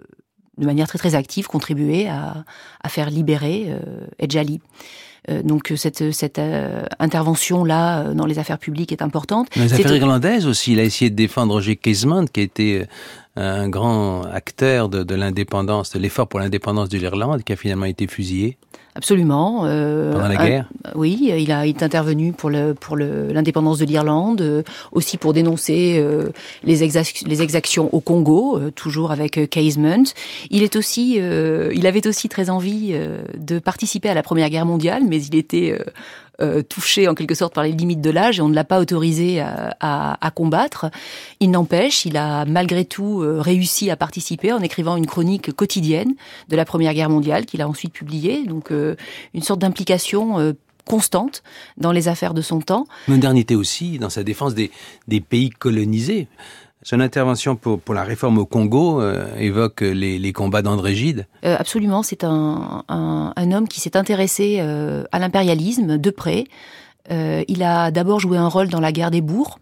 [SPEAKER 7] de manière très très active, contribuer à, à faire libérer euh, Ed Ali. Euh, donc cette, cette euh, intervention-là euh, dans les affaires publiques est importante.
[SPEAKER 5] Dans les
[SPEAKER 7] C'est
[SPEAKER 5] affaires
[SPEAKER 7] au...
[SPEAKER 5] irlandaises aussi, il a essayé de défendre Roger Casement, qui a été un grand acteur de, de l'indépendance, de l'effort pour l'indépendance de l'Irlande, qui a finalement été fusillé.
[SPEAKER 7] Absolument. Euh,
[SPEAKER 5] Pendant la
[SPEAKER 7] un,
[SPEAKER 5] guerre.
[SPEAKER 7] Oui, il a, il est intervenu pour le pour le, l'indépendance de l'Irlande, euh, aussi pour dénoncer euh, les, exac, les exactions au Congo, euh, toujours avec euh, Casement. Il est aussi, euh, il avait aussi très envie euh, de participer à la Première Guerre mondiale, mais il était euh, euh, touché en quelque sorte par les limites de l'âge et on ne l'a pas autorisé à, à, à combattre. Il n'empêche, il a malgré tout euh, réussi à participer en écrivant une chronique quotidienne de la Première Guerre mondiale qu'il a ensuite publiée. Donc euh, une sorte d'implication euh, constante dans les affaires de son temps.
[SPEAKER 5] Modernité aussi dans sa défense des, des pays colonisés. Son intervention pour, pour la réforme au Congo euh, évoque les, les combats d'André Gide.
[SPEAKER 7] Euh, absolument, c'est un, un, un homme qui s'est intéressé euh, à l'impérialisme de près. Euh, il a d'abord joué un rôle dans la guerre des bourgs.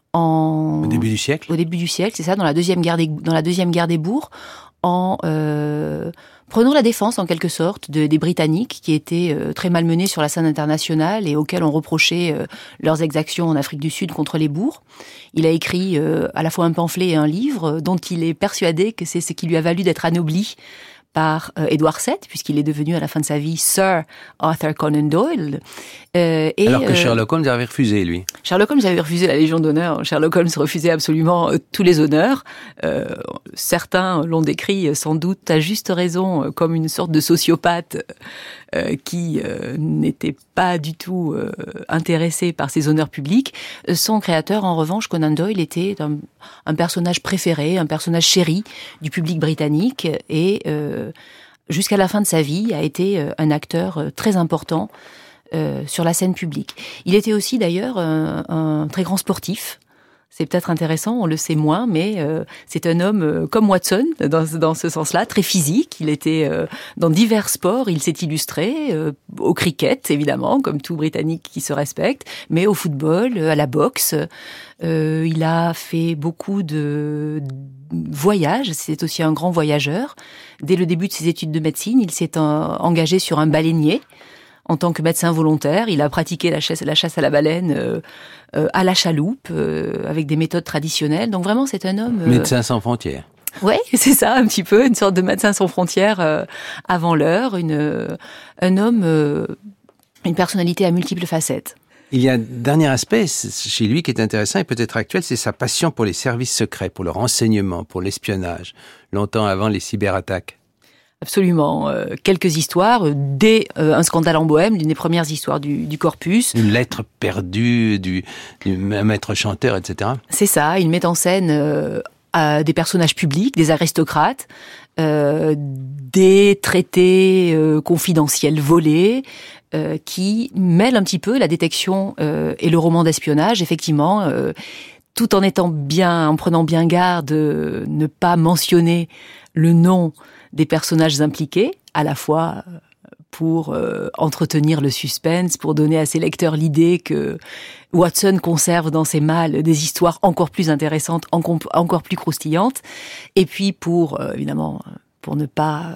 [SPEAKER 7] En...
[SPEAKER 5] Au début du siècle.
[SPEAKER 7] Au début du siècle, c'est ça, dans la deuxième guerre des, dans la deuxième guerre des bourgs, en euh, prenant la défense en quelque sorte de, des Britanniques qui étaient euh, très malmenés sur la scène internationale et auxquels on reprochait euh, leurs exactions en Afrique du Sud contre les bourgs. Il a écrit euh, à la fois un pamphlet et un livre dont il est persuadé que c'est ce qui lui a valu d'être anobli par euh, Édouard sept, puisqu'il est devenu à la fin de sa vie Sir Arthur Conan Doyle. Euh, et,
[SPEAKER 5] Alors que
[SPEAKER 7] euh,
[SPEAKER 5] Sherlock Holmes avait refusé, lui.
[SPEAKER 7] Sherlock Holmes avait refusé la Légion d'honneur. Sherlock Holmes refusait absolument euh, tous les honneurs. Euh, certains l'ont décrit sans doute à juste raison comme une sorte de sociopathe euh, qui euh, n'était pas du tout euh, intéressé par ses honneurs publics. Son créateur, en revanche, Conan Doyle, était un, un personnage préféré, un personnage chéri du public britannique et euh, jusqu'à la fin de sa vie a été un acteur très important Euh, sur la scène publique. Il était aussi d'ailleurs un, un très grand sportif. C'est peut-être intéressant, on le sait moins, mais euh, c'est un homme euh, comme Watson, dans, dans ce sens-là, très physique. Il était euh, dans divers sports, il s'est illustré, euh, au cricket, évidemment, comme tout Britannique qui se respecte, mais au football, à la boxe. Euh, il a fait beaucoup de voyages, c'est aussi un grand voyageur. Dès le début de ses études de médecine, il s'est en, engagé sur un baleinier. En tant que médecin volontaire, il a pratiqué la chasse, la chasse à la baleine euh, euh, à la chaloupe, euh, avec des méthodes traditionnelles. Donc vraiment, c'est un homme... Euh...
[SPEAKER 5] Médecin sans frontières.
[SPEAKER 7] Ouais, c'est ça, un petit peu, une sorte de médecin sans frontières euh, avant l'heure, une, euh, un homme, euh, une personnalité à multiples facettes.
[SPEAKER 5] Il y a un dernier aspect chez lui qui est intéressant et peut-être actuel, c'est sa passion pour les services secrets, pour le renseignement, pour l'espionnage, longtemps avant les cyberattaques.
[SPEAKER 7] Absolument. Euh, quelques histoires. Dès euh, Un scandale en Bohème, l'une des premières histoires du, du corpus.
[SPEAKER 5] Une lettre perdue du, du maître chanteur, et cetera.
[SPEAKER 7] C'est ça. Il met en scène euh, à des personnages publics, des aristocrates, euh, des traités euh, confidentiels volés, euh, qui mêlent un petit peu la détection euh, et le roman d'espionnage. Effectivement, euh, tout en étant bien, en prenant bien garde de ne pas mentionner le nom des personnages impliqués, à la fois pour euh, entretenir le suspense, pour donner à ses lecteurs l'idée que Watson conserve dans ses malles des histoires encore plus intéressantes, encore plus croustillantes, et puis pour, euh, évidemment, pour ne pas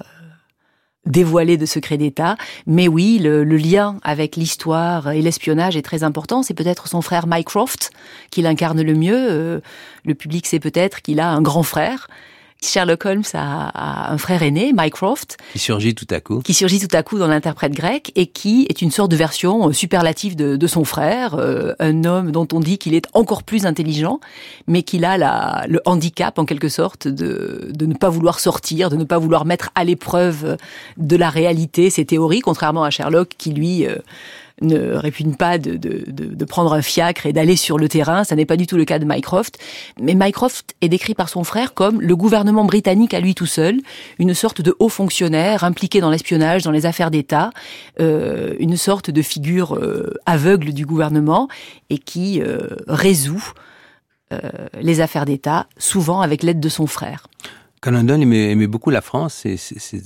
[SPEAKER 7] dévoiler de secrets d'État. Mais oui, le, le lien avec l'histoire et l'espionnage est très important. C'est peut-être son frère Mycroft qui l'incarne le mieux. Euh, le public sait peut-être qu'il a un grand frère Sherlock Holmes a, a un frère aîné, Mycroft.
[SPEAKER 5] Qui surgit tout à coup.
[SPEAKER 7] Qui surgit tout à coup dans l'interprète grec et qui est une sorte de version superlative de, de son frère, euh, un homme dont on dit qu'il est encore plus intelligent, mais qu'il a la, le handicap, en quelque sorte, de, de ne pas vouloir sortir, de ne pas vouloir mettre à l'épreuve de la réalité ses théories, contrairement à Sherlock qui, lui, euh, ne répugne pas de, de, de, de prendre un fiacre et d'aller sur le terrain. Ça n'est pas du tout le cas de Mycroft. Mais Mycroft est décrit par son frère comme le gouvernement britannique à lui tout seul, une sorte de haut fonctionnaire impliqué dans l'espionnage, dans les affaires d'État, euh, une sorte de figure euh, aveugle du gouvernement et qui euh, résout euh, les affaires d'État, souvent avec l'aide de son frère.
[SPEAKER 5] Conan Doyle aimait, aimait beaucoup la France et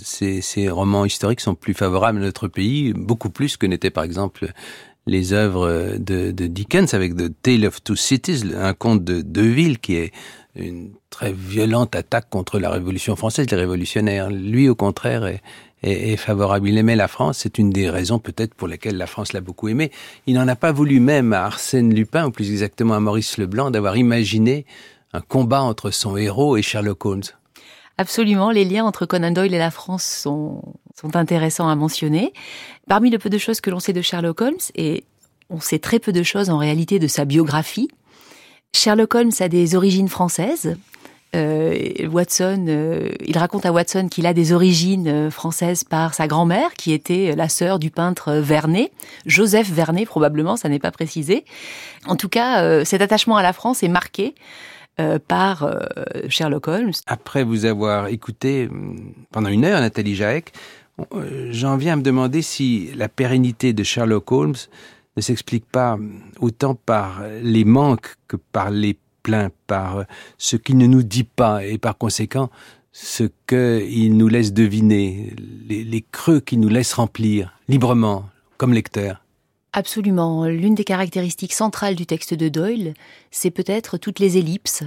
[SPEAKER 5] ses romans historiques sont plus favorables à notre pays, beaucoup plus que n'étaient par exemple les œuvres de, de Dickens avec The Tale of Two Cities, un conte de deux villes qui est une très violente attaque contre la Révolution française, les révolutionnaires. Lui, au contraire, est, est, est favorable. Il aimait la France, c'est une des raisons peut-être pour lesquelles la France l'a beaucoup aimé. Il n'en a pas voulu même à Arsène Lupin, ou plus exactement à Maurice Leblanc, d'avoir imaginé un combat entre son héros et Sherlock Holmes.
[SPEAKER 7] Absolument, les liens entre Conan Doyle et la France sont, sont intéressants à mentionner. Parmi le peu de choses que l'on sait de Sherlock Holmes, et on sait très peu de choses en réalité de sa biographie, Sherlock Holmes a des origines françaises. Euh, Watson, euh, il raconte à Watson qu'il a des origines françaises par sa grand-mère, qui était la sœur du peintre Vernet, Joseph Vernet probablement, ça n'est pas précisé. En tout cas, euh, cet attachement à la France est marqué Euh, par euh, Sherlock Holmes.
[SPEAKER 5] Après vous avoir écouté pendant une heure, Nathalie Jaecke, euh, j'en viens à me demander si la pérennité de Sherlock Holmes ne s'explique pas autant par les manques que par les pleins, par ce qu'il ne nous dit pas et par conséquent ce qu'il nous laisse deviner, les, les creux qu'il nous laisse remplir librement comme lecteur.
[SPEAKER 7] Absolument. L'une des caractéristiques centrales du texte de Doyle, c'est peut-être toutes les ellipses,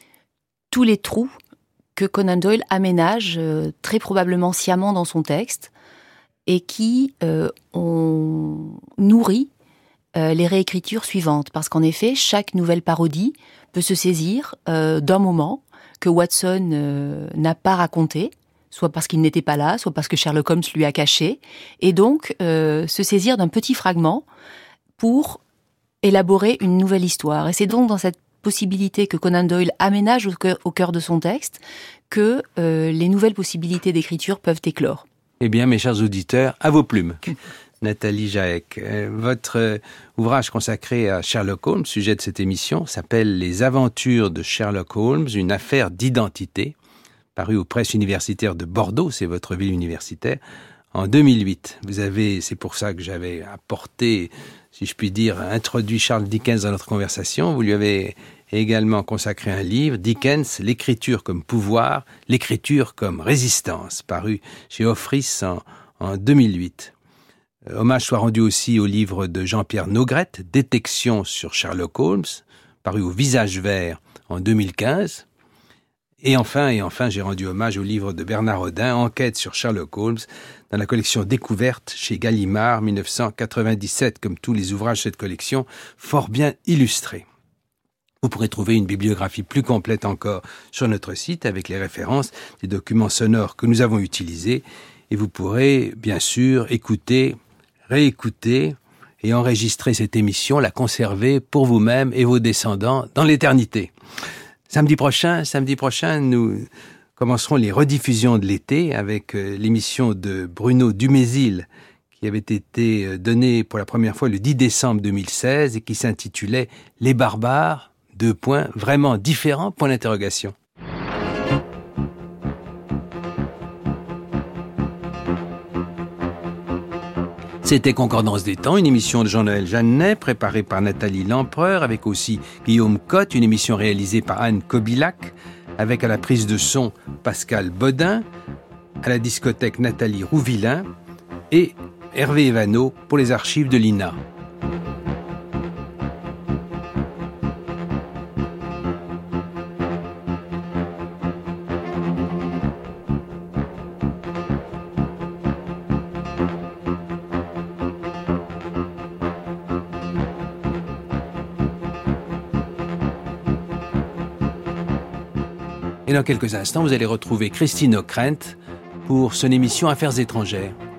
[SPEAKER 7] tous les trous que Conan Doyle aménage euh, très probablement sciemment dans son texte et qui euh, ont nourri euh, les réécritures suivantes. Parce qu'en effet, chaque nouvelle parodie peut se saisir euh, d'un moment que Watson euh, n'a pas raconté, soit parce qu'il n'était pas là, soit parce que Sherlock Holmes lui a caché, et donc euh, se saisir d'un petit fragment pour élaborer une nouvelle histoire. Et c'est donc dans cette possibilité que Conan Doyle aménage au cœur, au cœur de son texte que euh, les nouvelles possibilités d'écriture peuvent éclore.
[SPEAKER 5] Eh bien, mes chers auditeurs, à vos plumes. Nathalie Jaecke, euh, votre euh, ouvrage consacré à Sherlock Holmes, sujet de cette émission, s'appelle « Les aventures de Sherlock Holmes, une affaire d'identité », paru aux presses universitaires de Bordeaux, c'est votre ville universitaire, en deux mille huit. Vous avez, c'est pour ça que j'avais apporté, si je puis dire, introduit Charles Dickens dans notre conversation. Vous lui avez également consacré un livre, Dickens, l'écriture comme pouvoir, l'écriture comme résistance, paru chez Offris en, en deux mille huit. Hommage soit rendu aussi au livre de Jean-Pierre Nogrette, Détection sur Sherlock Holmes, paru au Visage Vert en deux mille quinze. Et enfin, et enfin, j'ai rendu hommage au livre de Bernard Odin, Enquête sur Sherlock Holmes, dans la collection Découverte chez Gallimard, mille neuf cent quatre-vingt-dix-sept, comme tous les ouvrages de cette collection, fort bien illustrés. Vous pourrez trouver une bibliographie plus complète encore sur notre site avec les références des documents sonores que nous avons utilisés. Et vous pourrez, bien sûr, écouter, réécouter et enregistrer cette émission, la conserver pour vous-même et vos descendants dans l'éternité. Samedi prochain, samedi prochain, nous commencerons les rediffusions de l'été avec euh, l'émission de Bruno Dumézil qui avait été donnée pour la première fois le dix décembre deux mille seize et qui s'intitulait « Les barbares », deux points vraiment différents, point d'interrogation. C'était Concordance des temps, une émission de Jean-Noël Jeannet, préparée par Nathalie Lempereur, avec aussi Guillaume Cotte, une émission réalisée par Anne Kobilac, avec à la prise de son Pascal Bodin, à la discothèque Nathalie Rouvillain et Hervé Evano pour les archives de l'I N A. Et dans quelques instants, vous allez retrouver Christine Ockrent pour son émission Affaires étrangères.